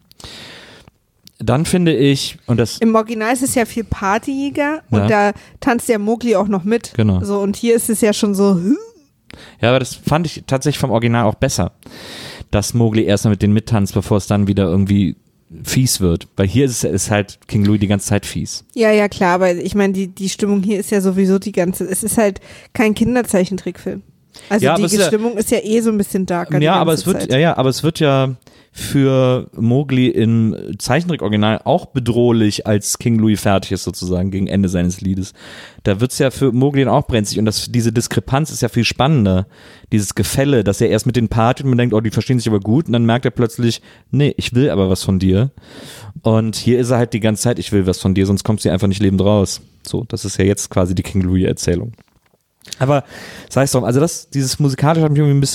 Dann finde ich, und das... Im Original ist es ja viel partyiger und Ja. da tanzt der Mowgli auch noch mit. Genau. So, und hier ist es ja schon so, Ja, aber das fand ich tatsächlich vom Original auch besser, dass Mowgli erstmal mit denen mittanzt, bevor es dann wieder irgendwie fies wird. Weil hier ist halt King Louie die ganze Zeit fies. ja, klar, aber ich meine, die Stimmung hier ist ja sowieso die ganze, es ist halt kein Kinderzeichentrickfilm. Also Ja, die aber es ist ja- Stimmung ist ja eh so ein bisschen darker. Ja, die aber ganze es wird, Zeit. aber es wird ja für Mowgli im Zeichentrick-Original auch bedrohlich, als King Louie fertig ist sozusagen gegen Ende seines Liedes. Da wird's ja für Mowgli dann auch brenzlig und diese Diskrepanz ist ja viel spannender. Dieses Gefälle, dass er erst mit den partyt und man denkt, oh, die verstehen sich aber gut und dann merkt er plötzlich, nee, ich will aber was von dir. Und hier ist er halt die ganze Zeit, ich will was von dir, sonst kommst du einfach nicht lebend raus. So, das ist ja jetzt quasi die King Louie-Erzählung. Aber sei es drum, also dieses musikalische hat mich irgendwie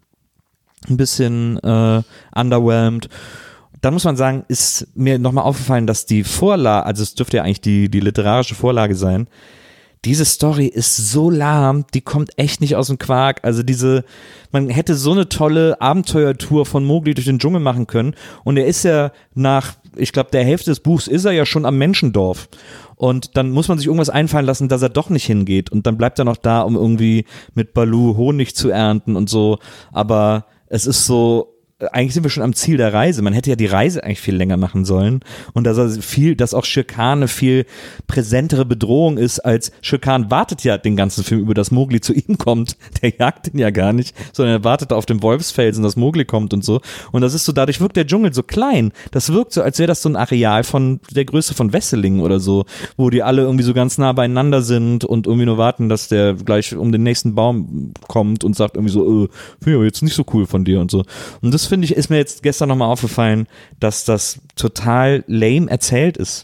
ein bisschen underwhelmed. Dann muss man sagen, ist mir nochmal aufgefallen, dass die Vorlage, also es dürfte ja eigentlich die literarische Vorlage sein, diese Story ist so lahm, die kommt echt nicht aus dem Quark. Also man hätte so eine tolle Abenteuertour von Mowgli durch den Dschungel machen können und er ist ja ich glaube, der Hälfte des Buchs ist er ja schon am Menschendorf. Und dann muss man sich irgendwas einfallen lassen, dass er doch nicht hingeht. Und dann bleibt er noch da, um irgendwie mit Baloo Honig zu ernten und so. Aber es ist so, eigentlich sind wir schon am Ziel der Reise. Man hätte ja die Reise eigentlich viel länger machen sollen. Und dass auch Shere Khan eine viel präsentere Bedrohung ist, als Shere Khan wartet ja den ganzen Film über, dass Mowgli zu ihm kommt. Der jagt ihn ja gar nicht, sondern er wartet auf dem Wolfsfelsen, dass Mowgli kommt und so. Und das ist so, dadurch wirkt der Dschungel so klein. Das wirkt so, als wäre das so ein Areal von der Größe von Wesseling oder so, wo die alle irgendwie so ganz nah beieinander sind und irgendwie nur warten, dass der gleich um den nächsten Baum kommt und sagt irgendwie so, finde ich aber jetzt nicht so cool von dir und so. Und das finde ich, ist mir jetzt gestern nochmal aufgefallen, dass das total lame erzählt ist.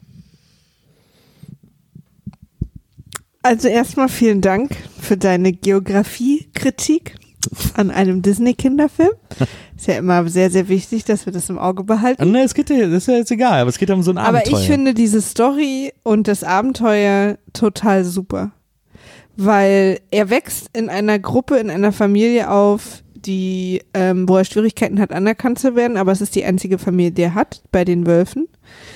Also erstmal vielen Dank für deine Geografiekritik an einem Disney-Kinderfilm. Ist ja immer sehr, sehr wichtig, dass wir das im Auge behalten. Ne, das ist ja jetzt egal, aber es geht um so ein Abenteuer. Aber ich finde diese Story und das Abenteuer total super. Weil er wächst in einer Gruppe, in einer Familie auf, wo er Schwierigkeiten hat, anerkannt zu werden, aber es ist die einzige Familie, die er hat, bei den Wölfen.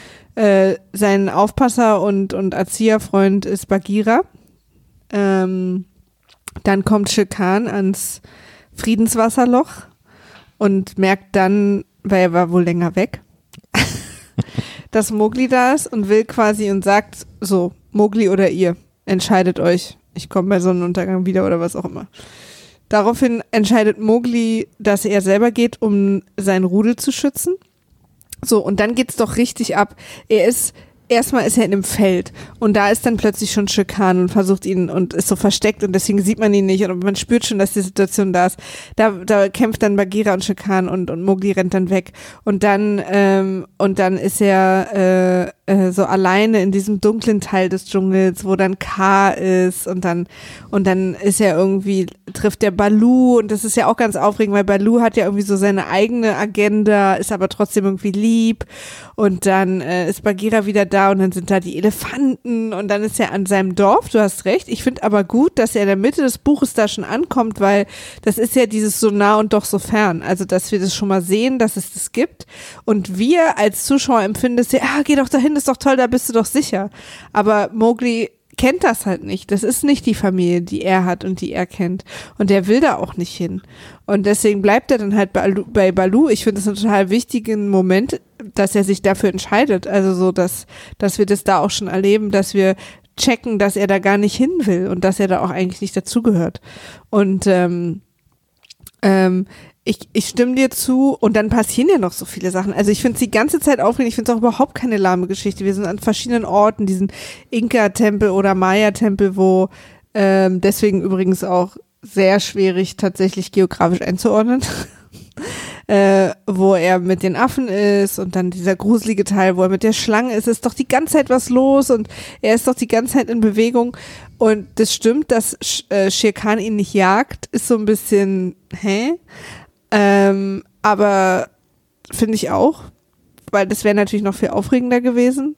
Sein Aufpasser und Erzieherfreund ist Bagheera. Dann kommt Shere Khan ans Friedenswasserloch und merkt dann, weil er war wohl länger weg, dass Mowgli da ist und will quasi und sagt so, Mowgli oder ihr, entscheidet euch. Ich komme bei Sonnenuntergang wieder oder was auch immer. Daraufhin entscheidet Mowgli, dass er selber geht, um sein Rudel zu schützen. So, und dann geht's doch richtig ab. Erstmal ist er in einem Feld und da ist dann plötzlich schon Shere Khan und versucht ihn und ist so versteckt und deswegen sieht man ihn nicht und man spürt schon, dass die Situation da ist. Da kämpft dann Bagheera und Shere Khan und Mowgli rennt dann weg und dann ist er so alleine in diesem dunklen Teil des Dschungels, wo dann Kaa ist und dann ist er irgendwie, trifft der Baloo und das ist ja auch ganz aufregend, weil Baloo hat ja irgendwie so seine eigene Agenda, ist aber trotzdem irgendwie lieb und dann ist Bagheera wieder da und dann sind da die Elefanten und dann ist er an seinem Dorf, du hast recht, ich finde aber gut, dass er in der Mitte des Buches da schon ankommt, weil das ist ja dieses so nah und doch so fern, also dass wir das schon mal sehen, dass es das gibt und wir als Zuschauer empfinden es ja, geh doch dahin, ist doch toll, da bist du doch sicher, aber Mowgli kennt das halt nicht. Das ist nicht die Familie, die er hat und die er kennt. Und der will da auch nicht hin. Und deswegen bleibt er dann halt bei Baloo. Ich finde es einen total wichtigen Moment, dass er sich dafür entscheidet. Also so, dass wir das da auch schon erleben, dass wir checken, dass er da gar nicht hin will und dass er da auch eigentlich nicht dazugehört. Und ich stimme dir zu und dann passieren ja noch so viele Sachen. Also ich finde es die ganze Zeit aufregend, ich finde es auch überhaupt keine lahme Geschichte. Wir sind an verschiedenen Orten, diesen Inka-Tempel oder Maya-Tempel, wo deswegen übrigens auch sehr schwierig tatsächlich geografisch einzuordnen, wo er mit den Affen ist und dann dieser gruselige Teil, wo er mit der Schlange ist doch die ganze Zeit was los und er ist doch die ganze Zeit in Bewegung und das stimmt, dass Shere Khan ihn nicht jagt, ist so ein bisschen, aber aber finde ich auch, weil das wäre natürlich noch viel aufregender gewesen.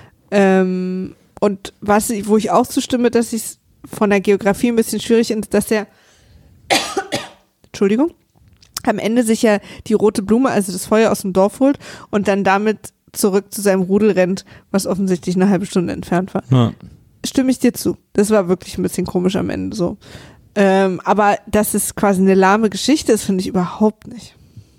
Und wo ich auch zustimme, dass ich es von der Geografie ein bisschen schwierig finde, dass der Entschuldigung, am Ende sich ja die rote Blume, also das Feuer aus dem Dorf holt und dann damit zurück zu seinem Rudel rennt, was offensichtlich eine halbe Stunde entfernt war. Ja. Stimme ich dir zu. Das war wirklich ein bisschen komisch am Ende so. Aber dass es quasi eine lahme Geschichte ist, finde ich überhaupt nicht.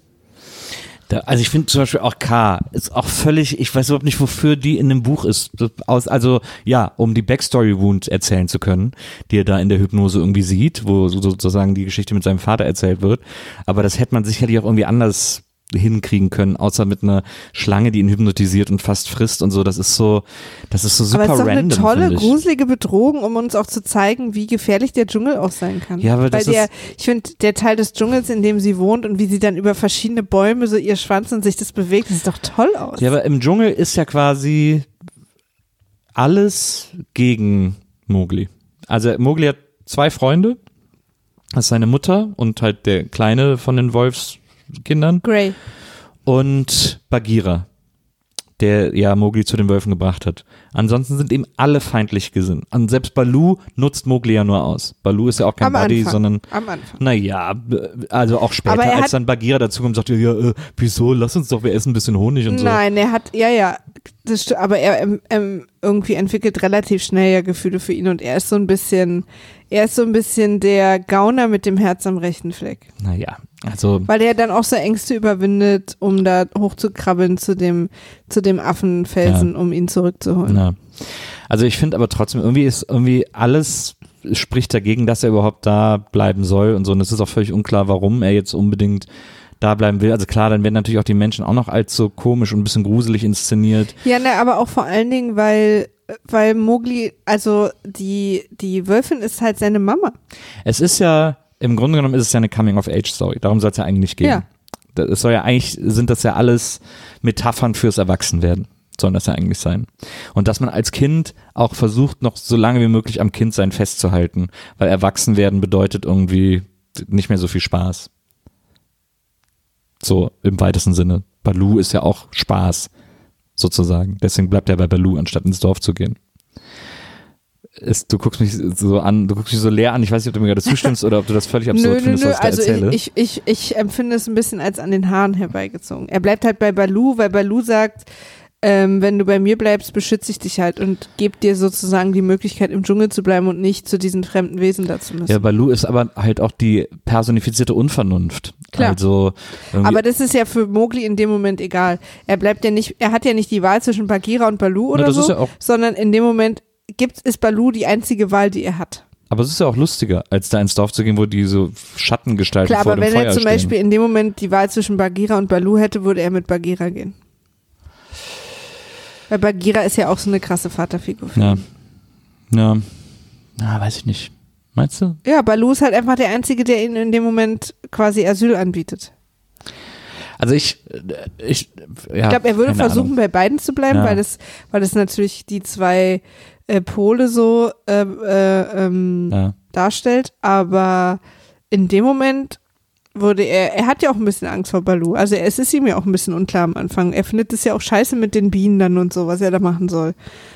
Also ich finde zum Beispiel auch K ist auch völlig, ich weiß überhaupt nicht, wofür die in dem Buch ist. Also ja, um die Backstory-Wound erzählen zu können, die er da in der Hypnose irgendwie sieht, wo sozusagen die Geschichte mit seinem Vater erzählt wird. Aber das hätte man sicherlich auch irgendwie anders hinkriegen können, außer mit einer Schlange, die ihn hypnotisiert und fast frisst und so. Das ist so super random. Aber es ist doch eine tolle, gruselige Bedrohung, um uns auch zu zeigen, wie gefährlich der Dschungel auch sein kann. Ja, aber ich finde, der Teil des Dschungels, in dem sie wohnt und wie sie dann über verschiedene Bäume so ihr Schwanz und sich das bewegt, das sieht doch toll aus. Ja, aber im Dschungel ist ja quasi alles gegen Mowgli. Also Mowgli hat 2 Freunde. Das ist seine Mutter und halt der Kleine von den Wolfskindern. Grey. Und Bagheera, der ja Mowgli zu den Wölfen gebracht hat. Ansonsten sind ihm alle feindlich gesinnt. Und selbst Baloo nutzt Mowgli ja nur aus. Baloo ist ja auch kein Buddy, sondern am Anfang. Naja, also auch später, als dann Bagheera dazukommt, sagt er, ja, wieso, lass uns doch, wir essen ein bisschen Honig und so. Nein, er hat, das stimmt, aber er irgendwie entwickelt relativ schnell ja Gefühle für ihn und er ist so ein bisschen der Gauner mit dem Herz am rechten Fleck. Naja, also. Weil er dann auch so Ängste überwindet, um da hochzukrabbeln zu dem Affenfelsen, um ihn zurückzuholen. Ja. Also ich finde aber trotzdem, irgendwie alles spricht dagegen, dass er überhaupt da bleiben soll und so. Und es ist auch völlig unklar, warum er jetzt unbedingt da bleiben will. Also klar, dann werden natürlich auch die Menschen auch noch allzu komisch und ein bisschen gruselig inszeniert. Ja, ne, aber auch vor allen Dingen, weil Mowgli, also die Wölfin ist halt seine Mama. Es ist ja, im Grunde genommen ist es ja eine Coming-of-Age-Story. Darum soll es ja eigentlich nicht gehen. Ja. Es soll ja eigentlich, sind das ja alles Metaphern fürs Erwachsenwerden. Sollen das ja eigentlich sein. Und dass man als Kind auch versucht, noch so lange wie möglich am Kindsein festzuhalten, weil Erwachsenwerden bedeutet irgendwie nicht mehr so viel Spaß. So im weitesten Sinne. Baloo ist ja auch Spaß, sozusagen. Deswegen bleibt er bei Baloo, anstatt ins Dorf zu gehen. Du guckst mich so an, du guckst mich so leer an. Ich weiß nicht, ob du mir gerade zustimmst oder ob du das völlig absurd findest, was ich da erzähle. Ich empfinde es ein bisschen als an den Haaren herbeigezogen. Er bleibt halt bei Baloo, weil Baloo sagt, wenn du bei mir bleibst, beschütze ich dich halt und gebe dir sozusagen die Möglichkeit, im Dschungel zu bleiben und nicht zu diesen fremden Wesen dazu müssen. Ja, Baloo ist aber halt auch die personifizierte Unvernunft. Klar. Also aber das ist ja für Mowgli in dem Moment egal. Er hat ja nicht die Wahl zwischen Bagheera und Baloo oder so, ja sondern in dem Moment ist Baloo die einzige Wahl, die er hat. Aber es ist ja auch lustiger, als da ins Dorf zu gehen, wo die so Schattengestalten vor dem Feuer stehen. Klar, aber wenn er zum Beispiel in dem Moment die Wahl zwischen Bagheera und Baloo hätte, würde er mit Bagheera gehen. Weil Bagheera ist ja auch so eine krasse Vaterfigur. Ja, weiß ich nicht. Meinst du? Ja, Baloo ist halt einfach der Einzige, der ihnen in dem Moment quasi Asyl anbietet. Also ich glaube, er würde versuchen, bei beiden zu bleiben, weil das natürlich die 2 Pole so darstellt. Aber in dem Moment würde er hat ja auch ein bisschen Angst vor Baloo. Also es ist ihm ja auch ein bisschen unklar am Anfang. Er findet es ja auch scheiße mit den Bienen dann und so, was er da machen soll.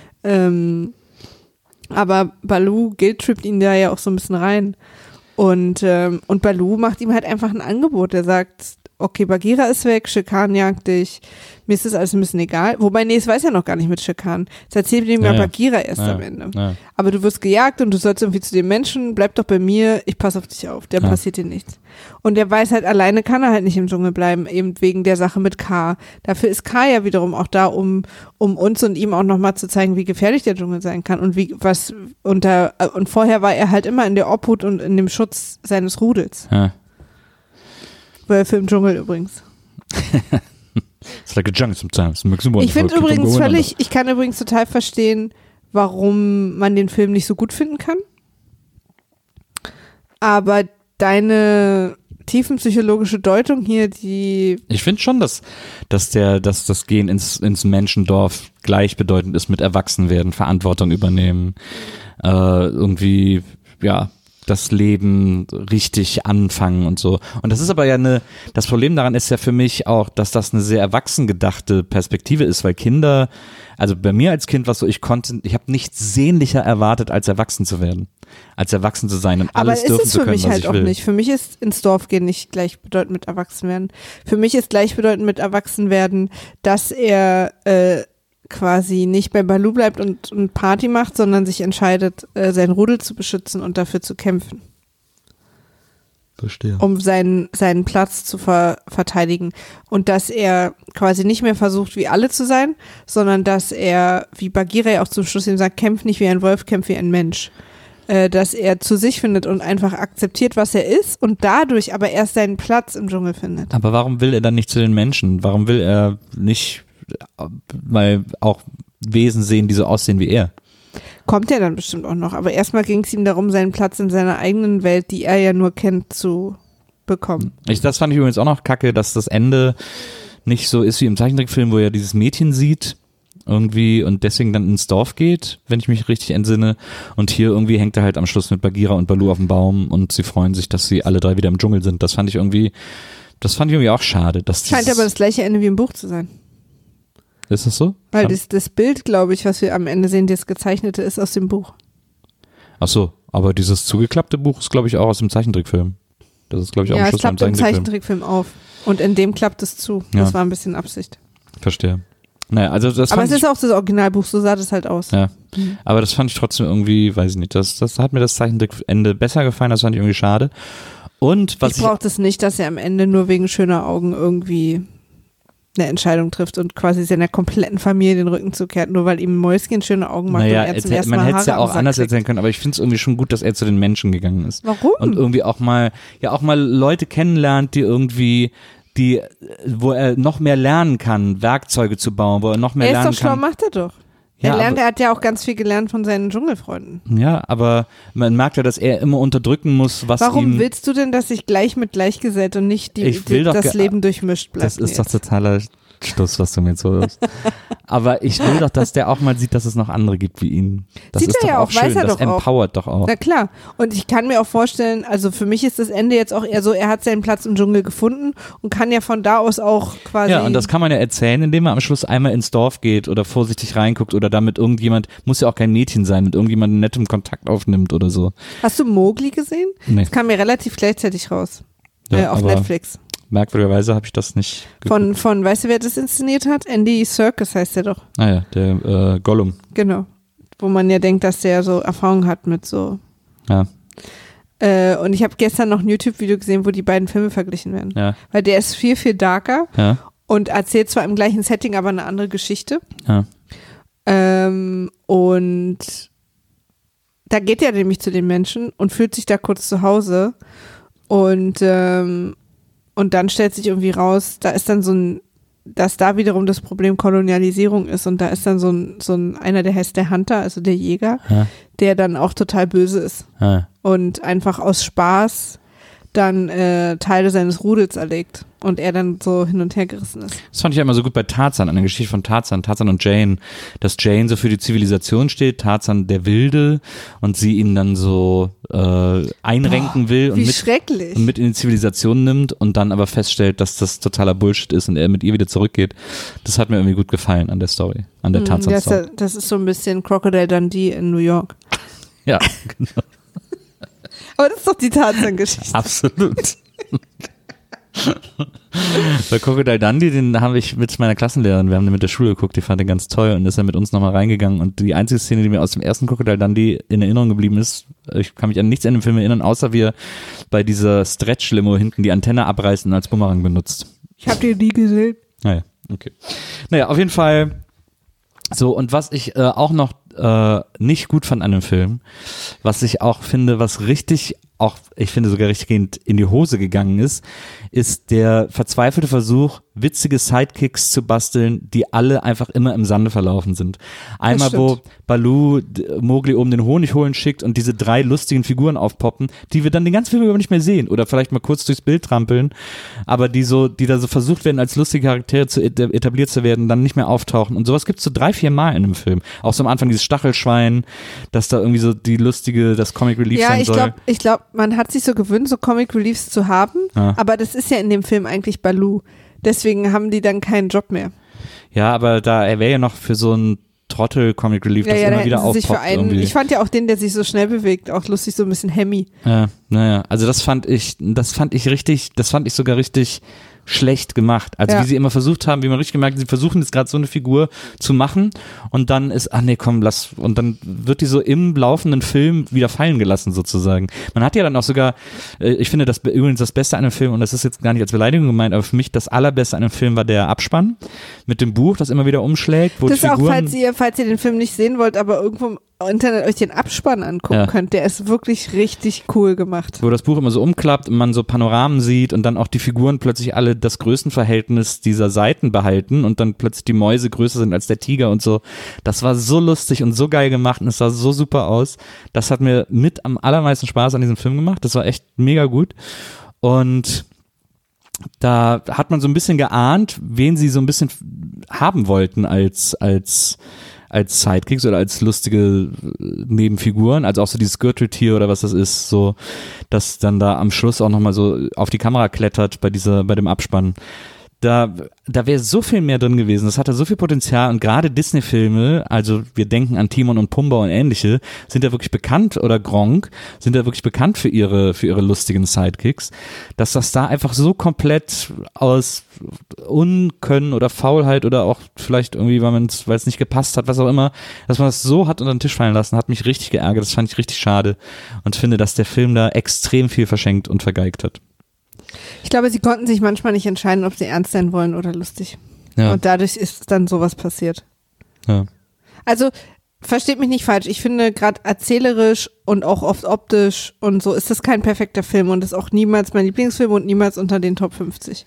Aber Baloo guilt-trippt ihn da ja auch so ein bisschen rein. Und Baloo macht ihm halt einfach ein Angebot. Er sagt, okay, Bagheera ist weg, Shere Khan jagt dich, mir ist das alles ein bisschen egal. Wobei, es weiß ja noch gar nicht mit Shere Khan. Das erzählt ihm ja Bagheera erst am Ende. Ja. Aber du wirst gejagt und du sollst irgendwie zu den Menschen, bleib doch bei mir, ich passe auf dich auf, der passiert dir nichts. Und er weiß halt, alleine kann er halt nicht im Dschungel bleiben, eben wegen der Sache mit K. Dafür ist K ja wiederum auch da, um uns und ihm auch nochmal zu zeigen, wie gefährlich der Dschungel sein kann und und vorher war er halt immer in der Obhut und in dem Schutz seines Rudels. Ja. Wölfe im Dschungel übrigens. It's like a jungle sometimes. Ich kann übrigens total verstehen, warum man den Film nicht so gut finden kann. Aber deine tiefenpsychologische Deutung hier, ich finde schon, dass das Gehen ins Menschendorf gleichbedeutend ist mit Erwachsenwerden, Verantwortung übernehmen, irgendwie, ja, das Leben richtig anfangen und so. Und das ist aber das Problem daran ist ja für mich auch, dass das eine sehr erwachsen gedachte Perspektive ist, weil Kinder, also bei mir als Kind war es so, ich habe nichts sehnlicher erwartet, als erwachsen zu werden. Als erwachsen zu sein und alles dürfen zu können, was ich will. Aber ist es für mich halt auch nicht. Für mich ist ins Dorf gehen nicht gleichbedeutend mit erwachsen werden. Für mich ist gleichbedeutend mit erwachsen werden, dass er quasi nicht bei Baloo bleibt und Party macht, sondern sich entscheidet, sein Rudel zu beschützen und dafür zu kämpfen. Verstehe. Um seinen Platz zu verteidigen. Und dass er quasi nicht mehr versucht, wie alle zu sein, sondern dass er, wie Bagheera auch zum Schluss ihm sagt, kämpf nicht wie ein Wolf, kämpf wie ein Mensch. Dass er zu sich findet und einfach akzeptiert, was er ist und dadurch aber erst seinen Platz im Dschungel findet. Aber warum will er dann nicht zu den Menschen? Warum will er nicht mal auch Wesen sehen, die so aussehen wie er? Kommt er dann bestimmt auch noch. Aber erstmal ging es ihm darum, seinen Platz in seiner eigenen Welt, die er ja nur kennt, zu bekommen. Das fand ich übrigens auch noch kacke, dass das Ende nicht so ist wie im Zeichentrickfilm, wo er dieses Mädchen sieht irgendwie und deswegen dann ins Dorf geht, wenn ich mich richtig entsinne. Und hier irgendwie hängt er halt am Schluss mit Bagheera und Baloo auf dem Baum und sie freuen sich, dass sie alle drei wieder im Dschungel sind. Das fand ich irgendwie auch schade. Scheint aber das gleiche Ende wie im Buch zu sein. Ist das so? Weil das Bild, glaube ich, was wir am Ende sehen, das gezeichnete ist aus dem Buch. Ach so, aber dieses zugeklappte Buch ist, glaube ich, auch aus dem Zeichentrickfilm. Das ist, glaube ich, auch am Schluss beim Zeichentrickfilm. Ja, es klappt im Zeichentrickfilm auf. Und in dem klappt es zu. Ja. Das war ein bisschen Absicht. Verstehe. Naja, also das aber es ist auch das Originalbuch, so sah das halt aus. Ja, aber das fand ich trotzdem irgendwie, weiß ich nicht, das hat mir das Zeichentrickende besser gefallen, das fand ich irgendwie schade. Und was ich brauchte es nicht, dass er am Ende nur wegen schöner Augen irgendwie eine Entscheidung trifft und quasi seiner kompletten Familie den Rücken zukehrt, nur weil ihm Mäuschen schöne Augen macht naja, und er zum ersten Mal man hätte es ja auch anders kriegt. erzählen können, aber ich finde es irgendwie schon gut, dass er zu den Menschen gegangen ist. Warum? Und irgendwie auch mal Leute kennenlernt, wo er noch mehr lernen kann, Werkzeuge zu bauen, wo er noch mehr lernen kann. Er ist doch schlau, macht er doch. Ja, er hat ja auch ganz viel gelernt von seinen Dschungelfreunden. Ja, aber man merkt ja, dass er immer unterdrücken muss, was Warum willst du denn, dass sich gleich mit gleichgesellt und nicht das Leben durchmischt bleibt? Das ist doch totaler Stuss, was du mir jetzt so aber ich will doch, dass der auch mal sieht, dass es noch andere gibt wie ihn. Das sieht ist er doch ja auch schön, weiß er das doch empowert doch auch. Na klar. Und ich kann mir auch vorstellen, also für mich ist das Ende jetzt auch eher so, er hat seinen Platz im Dschungel gefunden und kann ja von da aus auch quasi. Ja, und das kann man ja erzählen, indem man am Schluss einmal ins Dorf geht oder vorsichtig reinguckt oder damit irgendjemand, muss ja auch kein Mädchen sein, mit irgendjemandem nettem Kontakt aufnimmt oder so. Hast du Mowgli gesehen? Nee. Das kam mir relativ gleichzeitig raus. Ja, auf Netflix. Merkwürdigerweise habe ich das nicht geguckt. Von, weißt du, wer das inszeniert hat? Andy Serkis heißt der doch. Ah ja, der Gollum. Genau. Wo man ja denkt, dass der so Erfahrung hat mit so. Ja. Und ich habe gestern noch ein YouTube-Video gesehen, wo die beiden Filme verglichen werden. Ja. Weil der ist viel, viel darker ja. und erzählt zwar im gleichen Setting, aber eine andere Geschichte. Ja. Und da geht er nämlich zu den Menschen und fühlt sich da kurz zu Hause und dann stellt sich irgendwie raus, da ist dann dass da wiederum das Problem Kolonialisierung ist und da ist dann so ein einer, der heißt der Hunter, also der Jäger, der dann auch total böse ist und einfach aus Spaß dann Teile seines Rudels erlegt und er dann so hin und her gerissen ist. Das fand ich ja immer so gut bei Tarzan, an der Geschichte von Tarzan und Jane, dass Jane so für die Zivilisation steht, Tarzan der Wilde und sie ihn dann so einrenken will und mit in die Zivilisation nimmt und dann aber feststellt, dass das totaler Bullshit ist und er mit ihr wieder zurückgeht. Das hat mir irgendwie gut gefallen an der Story, an der Tarzan-Story. Das ist so ein bisschen Crocodile Dundee in New York. Ja, genau. Aber das ist doch die Tarzan-Geschichte. Absolut. Bei Crocodile Dundee, den habe ich mit meiner Klassenlehrerin, wir haben den mit der Schule geguckt, die fand den ganz toll und ist dann mit uns nochmal reingegangen und die einzige Szene, die mir aus dem ersten Crocodile Dundee in Erinnerung geblieben ist, ich kann mich an nichts in dem Film erinnern, außer wie er bei dieser Stretch-Limo hinten die Antenne abreißt und als Bumerang benutzt. Ich habe den nie gesehen. Naja, okay. Naja, auf jeden Fall so, und was ich auch noch nicht gut fand an dem Film, was ich auch finde, was richtig auch, ich finde, sogar richtig in die Hose gegangen ist der verzweifelte Versuch, witzige Sidekicks zu basteln, die alle einfach immer im Sande verlaufen sind. Einmal, wo Baloo Mowgli oben den Honig holen schickt und diese 3 lustigen Figuren aufpoppen, die wir dann den ganzen Film über nicht mehr sehen oder vielleicht mal kurz durchs Bild trampeln, aber die da so versucht werden, als lustige Charaktere etabliert zu werden, dann nicht mehr auftauchen und sowas gibt's so 3-4 Mal in einem Film. Auch so am Anfang dieses Stachelschwein, dass da irgendwie so das Comic Relief sein soll. Ja, ich glaube, man hat sich so gewöhnt, so Comic Reliefs zu haben, aber das ist ja in dem Film eigentlich Baloo. Deswegen haben die dann keinen Job mehr. Ja, aber er wäre ja noch für so einen Trottel-Comic Relief, das immer wieder aufpoppt. Ich fand ja auch den, der sich so schnell bewegt, auch lustig, so ein bisschen Hemmy. Ja, naja, also das fand ich sogar richtig schlecht gemacht. Also wie sie immer versucht haben, wie man richtig gemerkt hat, sie versuchen jetzt gerade so eine Figur zu machen und dann ist, und dann wird die so im laufenden Film wieder fallen gelassen sozusagen. Man hat ja dann auch sogar, ich finde das übrigens das Beste an einem Film, und das ist jetzt gar nicht als Beleidigung gemeint, aber für mich das Allerbeste an einem Film war der Abspann mit dem Buch, das immer wieder umschlägt. Wo das die Figuren, auch, falls ihr den Film nicht sehen wollt, aber irgendwo im Internet euch den Abspann angucken könnt, der ist wirklich richtig cool gemacht. Wo das Buch immer so umklappt und man so Panoramen sieht und dann auch die Figuren plötzlich alle das Größenverhältnis dieser Seiten behalten und dann plötzlich die Mäuse größer sind als der Tiger und so. Das war so lustig und so geil gemacht und es sah so super aus. Das hat mir mit am allermeisten Spaß an diesem Film gemacht. Das war echt mega gut. Und da hat man so ein bisschen geahnt, wen sie so ein bisschen haben wollten als Sidekicks oder als lustige Nebenfiguren, also auch so dieses Gürteltier oder was das ist, so, das dann da am Schluss auch nochmal so auf die Kamera klettert bei dem Abspann. Da wäre so viel mehr drin gewesen, das hatte so viel Potenzial und gerade Disney-Filme, also wir denken an Timon und Pumba und ähnliche, sind ja wirklich bekannt, oder Gronk, sind ja wirklich bekannt für ihre lustigen Sidekicks, dass das da einfach so komplett aus Unkönnen oder Faulheit oder auch vielleicht irgendwie, weil es nicht gepasst hat, was auch immer, dass man das so hat unter den Tisch fallen lassen, hat mich richtig geärgert, das fand ich richtig schade und finde, dass der Film da extrem viel verschenkt und vergeigt hat. Ich glaube, sie konnten sich manchmal nicht entscheiden, ob sie ernst sein wollen oder lustig. Ja. Und dadurch ist dann sowas passiert. Ja. Also, versteht mich nicht falsch. Ich finde, gerade erzählerisch und auch oft optisch und so ist das kein perfekter Film und ist auch niemals mein Lieblingsfilm und niemals unter den Top 50.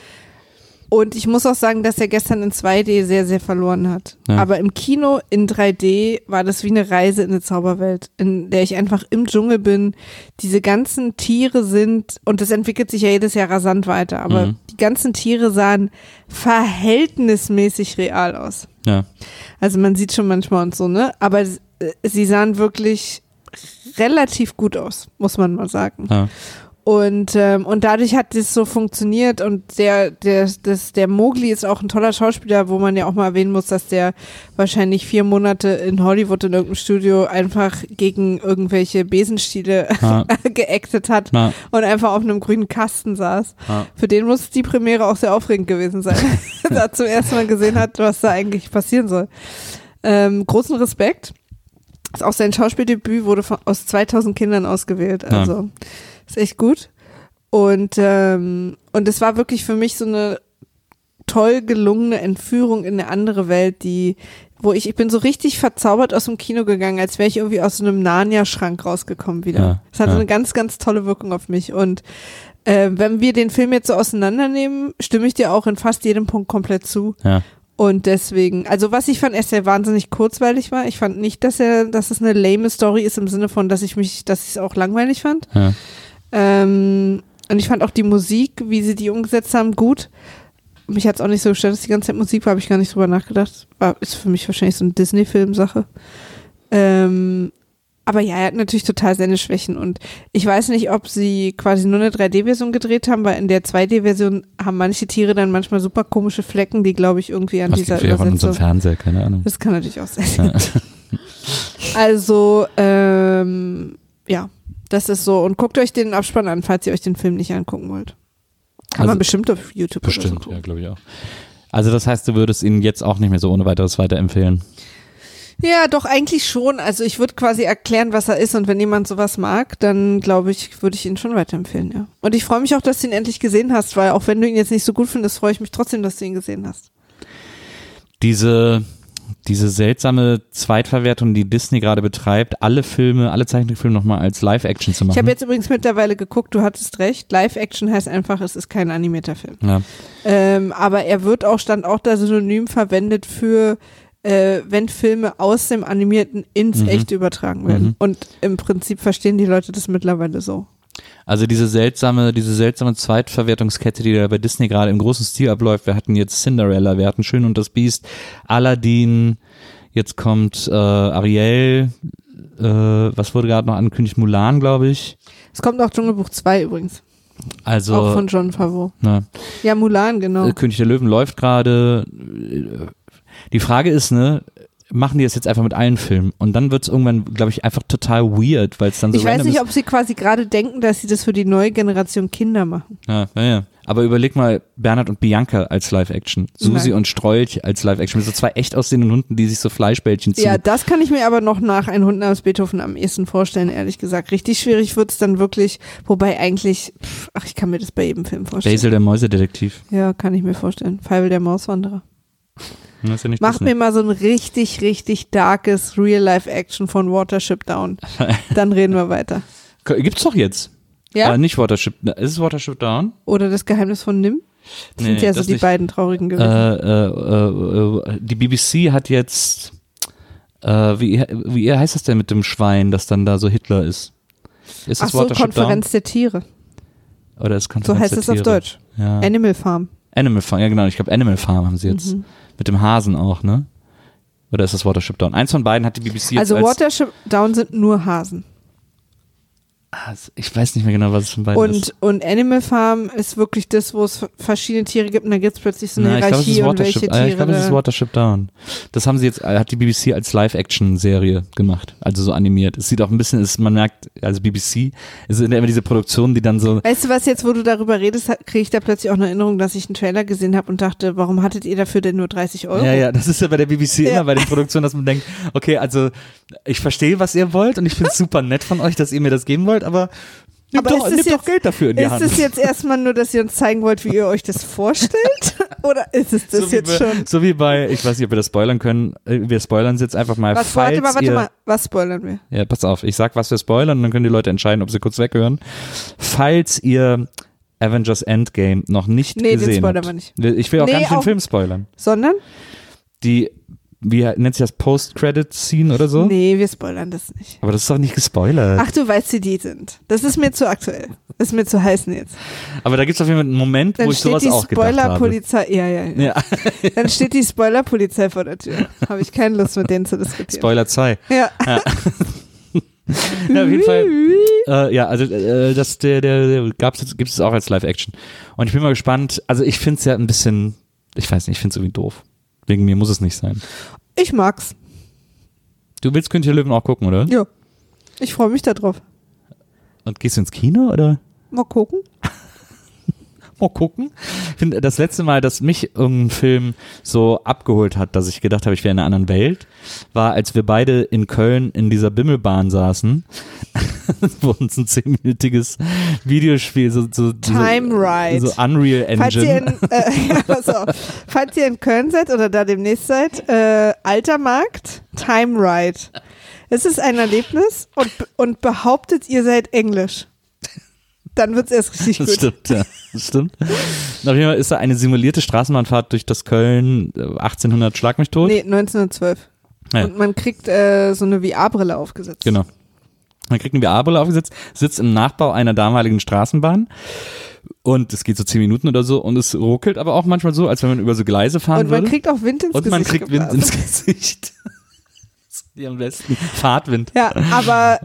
Und ich muss auch sagen, dass er gestern in 2D sehr, sehr verloren hat. Ja. Aber im Kino in 3D war das wie eine Reise in eine Zauberwelt, in der ich einfach im Dschungel bin. Diese ganzen Tiere sind, und das entwickelt sich ja jedes Jahr rasant weiter, aber die ganzen Tiere sahen verhältnismäßig real aus. Ja. Also man sieht schon manchmal und so, ne? Aber sie sahen wirklich relativ gut aus, muss man mal sagen. Ja. Und dadurch hat das so funktioniert und der Mowgli ist auch ein toller Schauspieler, wo man ja auch mal erwähnen muss, dass der wahrscheinlich 4 Monate in Hollywood in irgendeinem Studio einfach gegen irgendwelche Besenstiele geactet hat und einfach auf einem grünen Kasten saß. Für den muss die Premiere auch sehr aufregend gewesen sein, dass er zum ersten Mal gesehen hat, was da eigentlich passieren soll. Großen Respekt. Auch sein Schauspieldebüt wurde aus 2000 Kindern ausgewählt, also ist echt gut. Und es war wirklich für mich so eine toll gelungene Entführung in eine andere Welt, wo ich bin so richtig verzaubert aus dem Kino gegangen, als wäre ich irgendwie aus so einem Narnia-Schrank rausgekommen wieder. Es hatte eine ganz, ganz tolle Wirkung auf mich. Und wenn wir den Film jetzt so auseinandernehmen, stimme ich dir auch in fast jedem Punkt komplett zu. Ja. Und deswegen, also was ich fand, dass er wahnsinnig kurzweilig war. Ich fand nicht, dass es eine lame Story ist im Sinne von, dass ich es auch langweilig fand. Ja. Und ich fand auch die Musik, wie sie die umgesetzt haben, gut. Mich hat es auch nicht so gestört, dass die ganze Zeit Musik war, habe ich gar nicht drüber nachgedacht. Ist für mich wahrscheinlich so eine Disney-Film-Sache. Aber ja, er hat natürlich total seine Schwächen und ich weiß nicht, ob sie quasi nur eine 3D-Version gedreht haben, weil in der 2D-Version haben manche Tiere dann manchmal super komische Flecken, die glaube ich irgendwie an dieser Übersetzung. Von unserem Fernseher, keine Ahnung. Das kann natürlich auch sein. Ja. Also, ja. Das ist so. Und guckt euch den Abspann an, falls ihr euch den Film nicht angucken wollt. Kann man bestimmt auf YouTube bestimmt, oder so gucken. Ja, glaube ich auch. Also das heißt, du würdest ihn jetzt auch nicht mehr so ohne weiteres weiterempfehlen? Ja, doch eigentlich schon. Also ich würde quasi erklären, was er ist und wenn jemand sowas mag, dann glaube ich, würde ich ihn schon weiterempfehlen, ja. Und ich freue mich auch, dass du ihn endlich gesehen hast, weil auch wenn du ihn jetzt nicht so gut findest, freue ich mich trotzdem, dass du ihn gesehen hast. Diese diese seltsame Zweitverwertung, die Disney gerade betreibt, alle Zeichentrickfilme nochmal als Live-Action zu machen. Ich habe jetzt übrigens mittlerweile geguckt, du hattest recht, Live-Action heißt einfach, es ist kein animierter Film. Ja. Aber stand auch da synonym verwendet für wenn Filme aus dem Animierten ins Echte übertragen werden. Und im Prinzip verstehen die Leute das mittlerweile so. Also diese seltsame Zweitverwertungskette, die da bei Disney gerade im großen Stil abläuft. Wir hatten jetzt Cinderella, wir hatten Schön und das Biest, Aladdin, jetzt kommt Ariel, was wurde gerade noch angekündigt? Mulan, glaube ich. Es kommt auch Dschungelbuch 2 übrigens. Also, auch von Jon Favreau. Na, ja, Mulan, genau. König der Löwen läuft gerade. Die Frage ist, machen die das jetzt einfach mit allen Filmen? Und dann wird es irgendwann, glaube ich, einfach total weird, weil es dann so Ich weiß random nicht, ist. ob sie quasi gerade denken, dass sie das für die neue Generation Kinder machen. Ja. Aber überleg mal, Bernhard und Bianca als Live-Action, Susi Nein. und Strolch als Live-Action, mit so zwei echt aussehenden Hunden, die sich so Fleischbällchen ziehen. Ja, das kann ich mir aber noch nach Ein Hund namens Beethoven am ehesten vorstellen, ehrlich gesagt. Richtig schwierig wird es dann wirklich, wobei eigentlich, ich kann mir das bei jedem Film vorstellen. Basil der Mäusedetektiv. Ja, kann ich mir vorstellen. Feivel der Mauswanderer. Das ist ja nicht Mach Disney. mir mal so ein richtig, richtig darkes Real-Life-Action von Watership Down. Dann reden wir weiter. Gibt's doch jetzt. Ja? Nicht Watership. Ist es Watership Down? Oder Das Geheimnis von Nim? Das sind ja so das die nicht. beiden traurigen gewesen. Die BBC hat jetzt, wie heißt das denn mit dem Schwein, das dann da so Hitler ist? Ist Ach das so, Watership Konferenz der Tiere. Down? Oder ist Konferenz So heißt der es auf Tiere? Deutsch. Ja. Animal Farm. Animal Farm, ja genau, ich glaube Animal Farm haben sie jetzt. Mit dem Hasen auch, ne? Oder ist das Watership Down? Eins von beiden hat die BBC jetzt Also als... Watership Down sind nur Hasen. Ich weiß nicht mehr genau, was es von beiden ist. Und Animal Farm ist wirklich das, wo es verschiedene Tiere gibt und dann gibt es plötzlich so eine Ich glaube, es ist Hierarchie und welche Tiere. Ich glaube, es ist Watership Down. Das haben sie jetzt, hat die BBC als Live-Action-Serie gemacht, also so animiert. Es sieht auch ein bisschen, man merkt, also BBC, es sind ja immer diese Produktionen, die dann so... Weißt du was, jetzt wo du darüber redest, kriege ich da plötzlich auch eine Erinnerung, dass ich einen Trailer gesehen habe und dachte, warum hattet ihr dafür denn nur 30 Euro? Ja, das ist ja bei der BBC immer bei den Produktionen, dass man denkt, okay, also ich verstehe, was ihr wollt und ich finde es super nett von euch, dass ihr mir das geben wollt, aber nehmt doch Geld dafür in die Hand. Ist es jetzt erstmal nur, dass ihr uns zeigen wollt, wie ihr euch das vorstellt? Oder ist es das schon? So wie bei, ich weiß nicht, ob wir das spoilern können, wir spoilern es jetzt einfach mal. Warte mal, was spoilern wir? Ja, pass auf, ich sag, was wir spoilern und dann können die Leute entscheiden, ob sie kurz weghören. Falls ihr Avengers Endgame noch nicht gesehen habt. Nee, den spoilern wir nicht. Ich will auch gar nicht den Film spoilern. Sondern? Wie nennt sich das, Post-Credit-Scene oder so? Nee, wir spoilern das nicht. Aber das ist doch nicht gespoilert. Ach, du weißt, wie die sind. Das ist mir zu aktuell. Das ist mir zu heiß jetzt. Aber da gibt es auf jeden Fall einen Moment, wo ich sowas auch gedacht habe. Spoiler-Polizei, ja. Dann steht die Spoiler-Polizei vor der Tür. Habe ich keine Lust, mit denen zu diskutieren. Spoiler 2. Ja. Ja, auf jeden Fall. Also gibt es auch als Live-Action. Und ich bin mal gespannt. Also ich finde es ja ein bisschen, ich weiß nicht, ich finde es irgendwie doof. Wegen mir muss es nicht sein. Ich mag's. Du willst König der Löwen auch gucken, oder? Ja. Ich freue mich da drauf. Und gehst du ins Kino, oder? Mal gucken. Mal gucken. Ich finde, das letzte Mal, dass mich irgendein Film so abgeholt hat, dass ich gedacht habe, ich wäre in einer anderen Welt, war, als wir beide in Köln in dieser Bimmelbahn saßen, wo uns ein 10-minütiges Videospiel, so Time Ride. So Unreal Engine. Falls ihr in Köln seid oder da demnächst seid, Alter Markt, Time Ride. Es ist ein Erlebnis und behauptet, ihr seid Englisch. Dann wird es erst richtig gut. Das stimmt, ja. Das stimmt. Auf jeden Fall ist da eine simulierte Straßenbahnfahrt durch das Köln 1800 Schlag mich tot. Nee, 1912. Ja. Und man kriegt so eine VR-Brille aufgesetzt. Genau. Man kriegt eine VR-Brille aufgesetzt, sitzt im Nachbau einer damaligen Straßenbahn und es geht so 10 Minuten oder so und es ruckelt aber auch manchmal so, als wenn man über so Gleise fahren würde. Und man kriegt auch Wind ins Gesicht. Und man kriegt Wind ins Gesicht. Die am besten. Fahrtwind. Ja, aber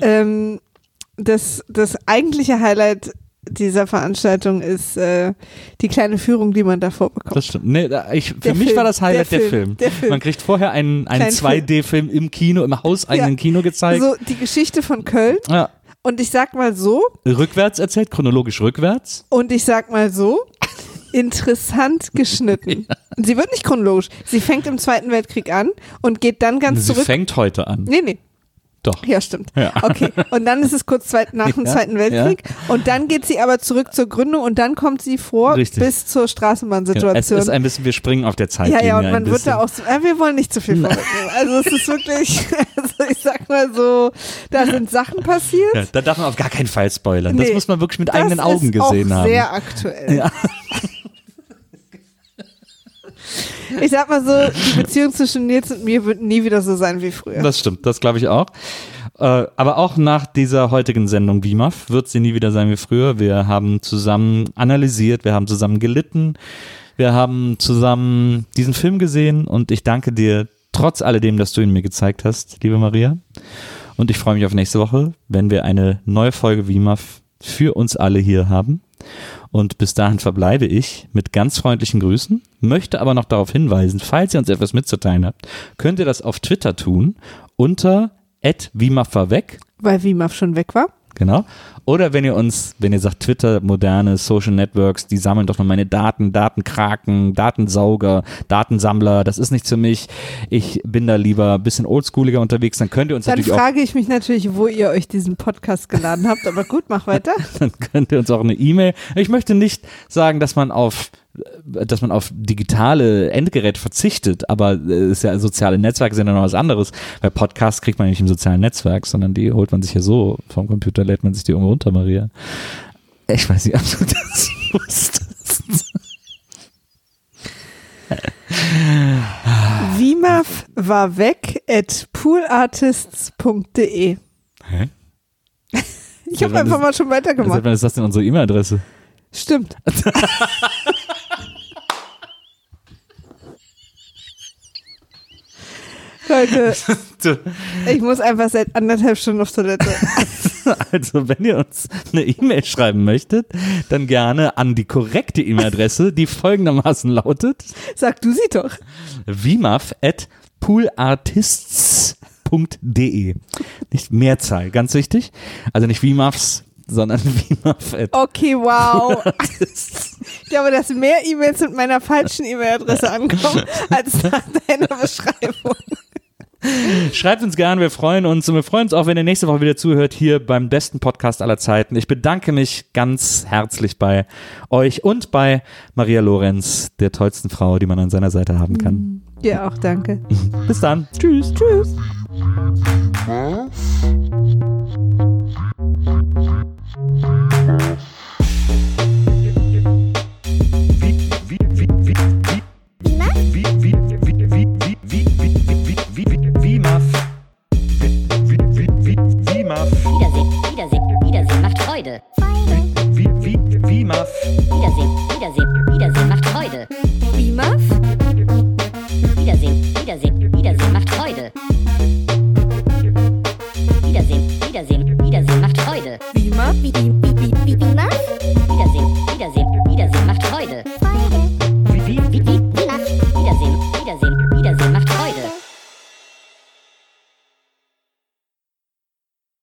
das eigentliche Highlight dieser Veranstaltung ist die kleine Führung, die man davor bekommt. Das stimmt. Nee, für mich war das Highlight der Film. Man kriegt vorher einen 2D-Film im Kino, im hauseigenen Kino gezeigt. So die Geschichte von Köln. Ja. Und ich sag mal so. Rückwärts erzählt, chronologisch rückwärts. Und ich sag mal so. Interessant geschnitten. Sie wird nicht chronologisch. Sie fängt im Zweiten Weltkrieg an und geht dann ganz zurück. Sie fängt heute an. Nee. Doch. Ja, stimmt. Ja. Okay, und dann ist es kurz nach dem Zweiten Weltkrieg und dann geht sie aber zurück zur Gründung und dann kommt sie vor bis zur Straßenbahnsituation. Es ist ein bisschen, wir springen auf der Zeitlinie. Ja, und man wird da auch so, wir wollen nicht zu viel vorwegnehmen. Also es ist wirklich, ich sag mal so, da sind Sachen passiert. Ja, da darf man auf gar keinen Fall spoilern. Nee, das muss man wirklich mit eigenen Augen gesehen haben. Das ist auch sehr aktuell. Ja. Ich sag mal so, die Beziehung zwischen Nils und mir wird nie wieder so sein wie früher. Das stimmt, das glaube ich auch. Aber auch nach dieser heutigen Sendung WIMAF wird sie nie wieder sein wie früher. Wir haben zusammen analysiert, wir haben zusammen gelitten, wir haben zusammen diesen Film gesehen und ich danke dir trotz alledem, dass du ihn mir gezeigt hast, liebe Maria. Und ich freue mich auf nächste Woche, wenn wir eine neue Folge WIMAF für uns alle hier haben. Und bis dahin verbleibe ich mit ganz freundlichen Grüßen, möchte aber noch darauf hinweisen, falls ihr uns etwas mitzuteilen habt, könnt ihr das auf Twitter tun, unter @WIMAF war weg. Weil WIMAF schon weg war. Genau. Oder wenn ihr sagt, Twitter, moderne Social Networks, die sammeln doch nur meine Daten, Datenkraken, Datensauger, Datensammler, das ist nichts für mich. Ich bin da lieber ein bisschen oldschooliger unterwegs, dann könnt ihr uns natürlich auch... Dann frage ich mich natürlich, wo ihr euch diesen Podcast geladen habt, aber gut, mach weiter. Dann könnt ihr uns auch eine E-Mail... Ich möchte nicht sagen, dass man auf digitale Endgeräte verzichtet, aber ist ja, soziale Netzwerke sind ja noch was anderes. Bei Podcasts kriegt man nicht im sozialen Netzwerk, sondern die holt man sich ja so vom Computer, lädt man sich die irgendwo runter, Maria. Ich weiß nicht, ob du das wusstest. WIMAF war weg @poolartists.de. Hä? Ich habe einfach mal schon weitergemacht. Seit wann ist das denn unsere E-Mail-Adresse? Stimmt. Leute, ich muss einfach seit 1,5 Stunden auf Toilette. Also, wenn ihr uns eine E-Mail schreiben möchtet, dann gerne an die korrekte E-Mail-Adresse, die folgendermaßen lautet: Sag du sie doch. wimaf@poolartists.de. Nicht Mehrzahl, ganz wichtig. Also nicht WIMAFs, sondern WIMAF. Okay, wow. Ich glaube, dass mehr E-Mails mit meiner falschen E-Mail-Adresse ankommen, als nach deiner Beschreibung. Schreibt uns gern, wir freuen uns und wir freuen uns auch, wenn ihr nächste Woche wieder zuhört, hier beim besten Podcast aller Zeiten. Ich bedanke mich ganz herzlich bei euch und bei Maria Lorenz, der tollsten Frau, die man an seiner Seite haben kann. Ja, auch danke. Bis dann. Tschüss. Tschüss. Wiedersehen macht Freude. WIMAF. Wiedersehen macht Freude. WIMAF? Wiedersehen macht Freude. Wiedersehen macht Freude. WIMAF? Wiedersehen macht Freude.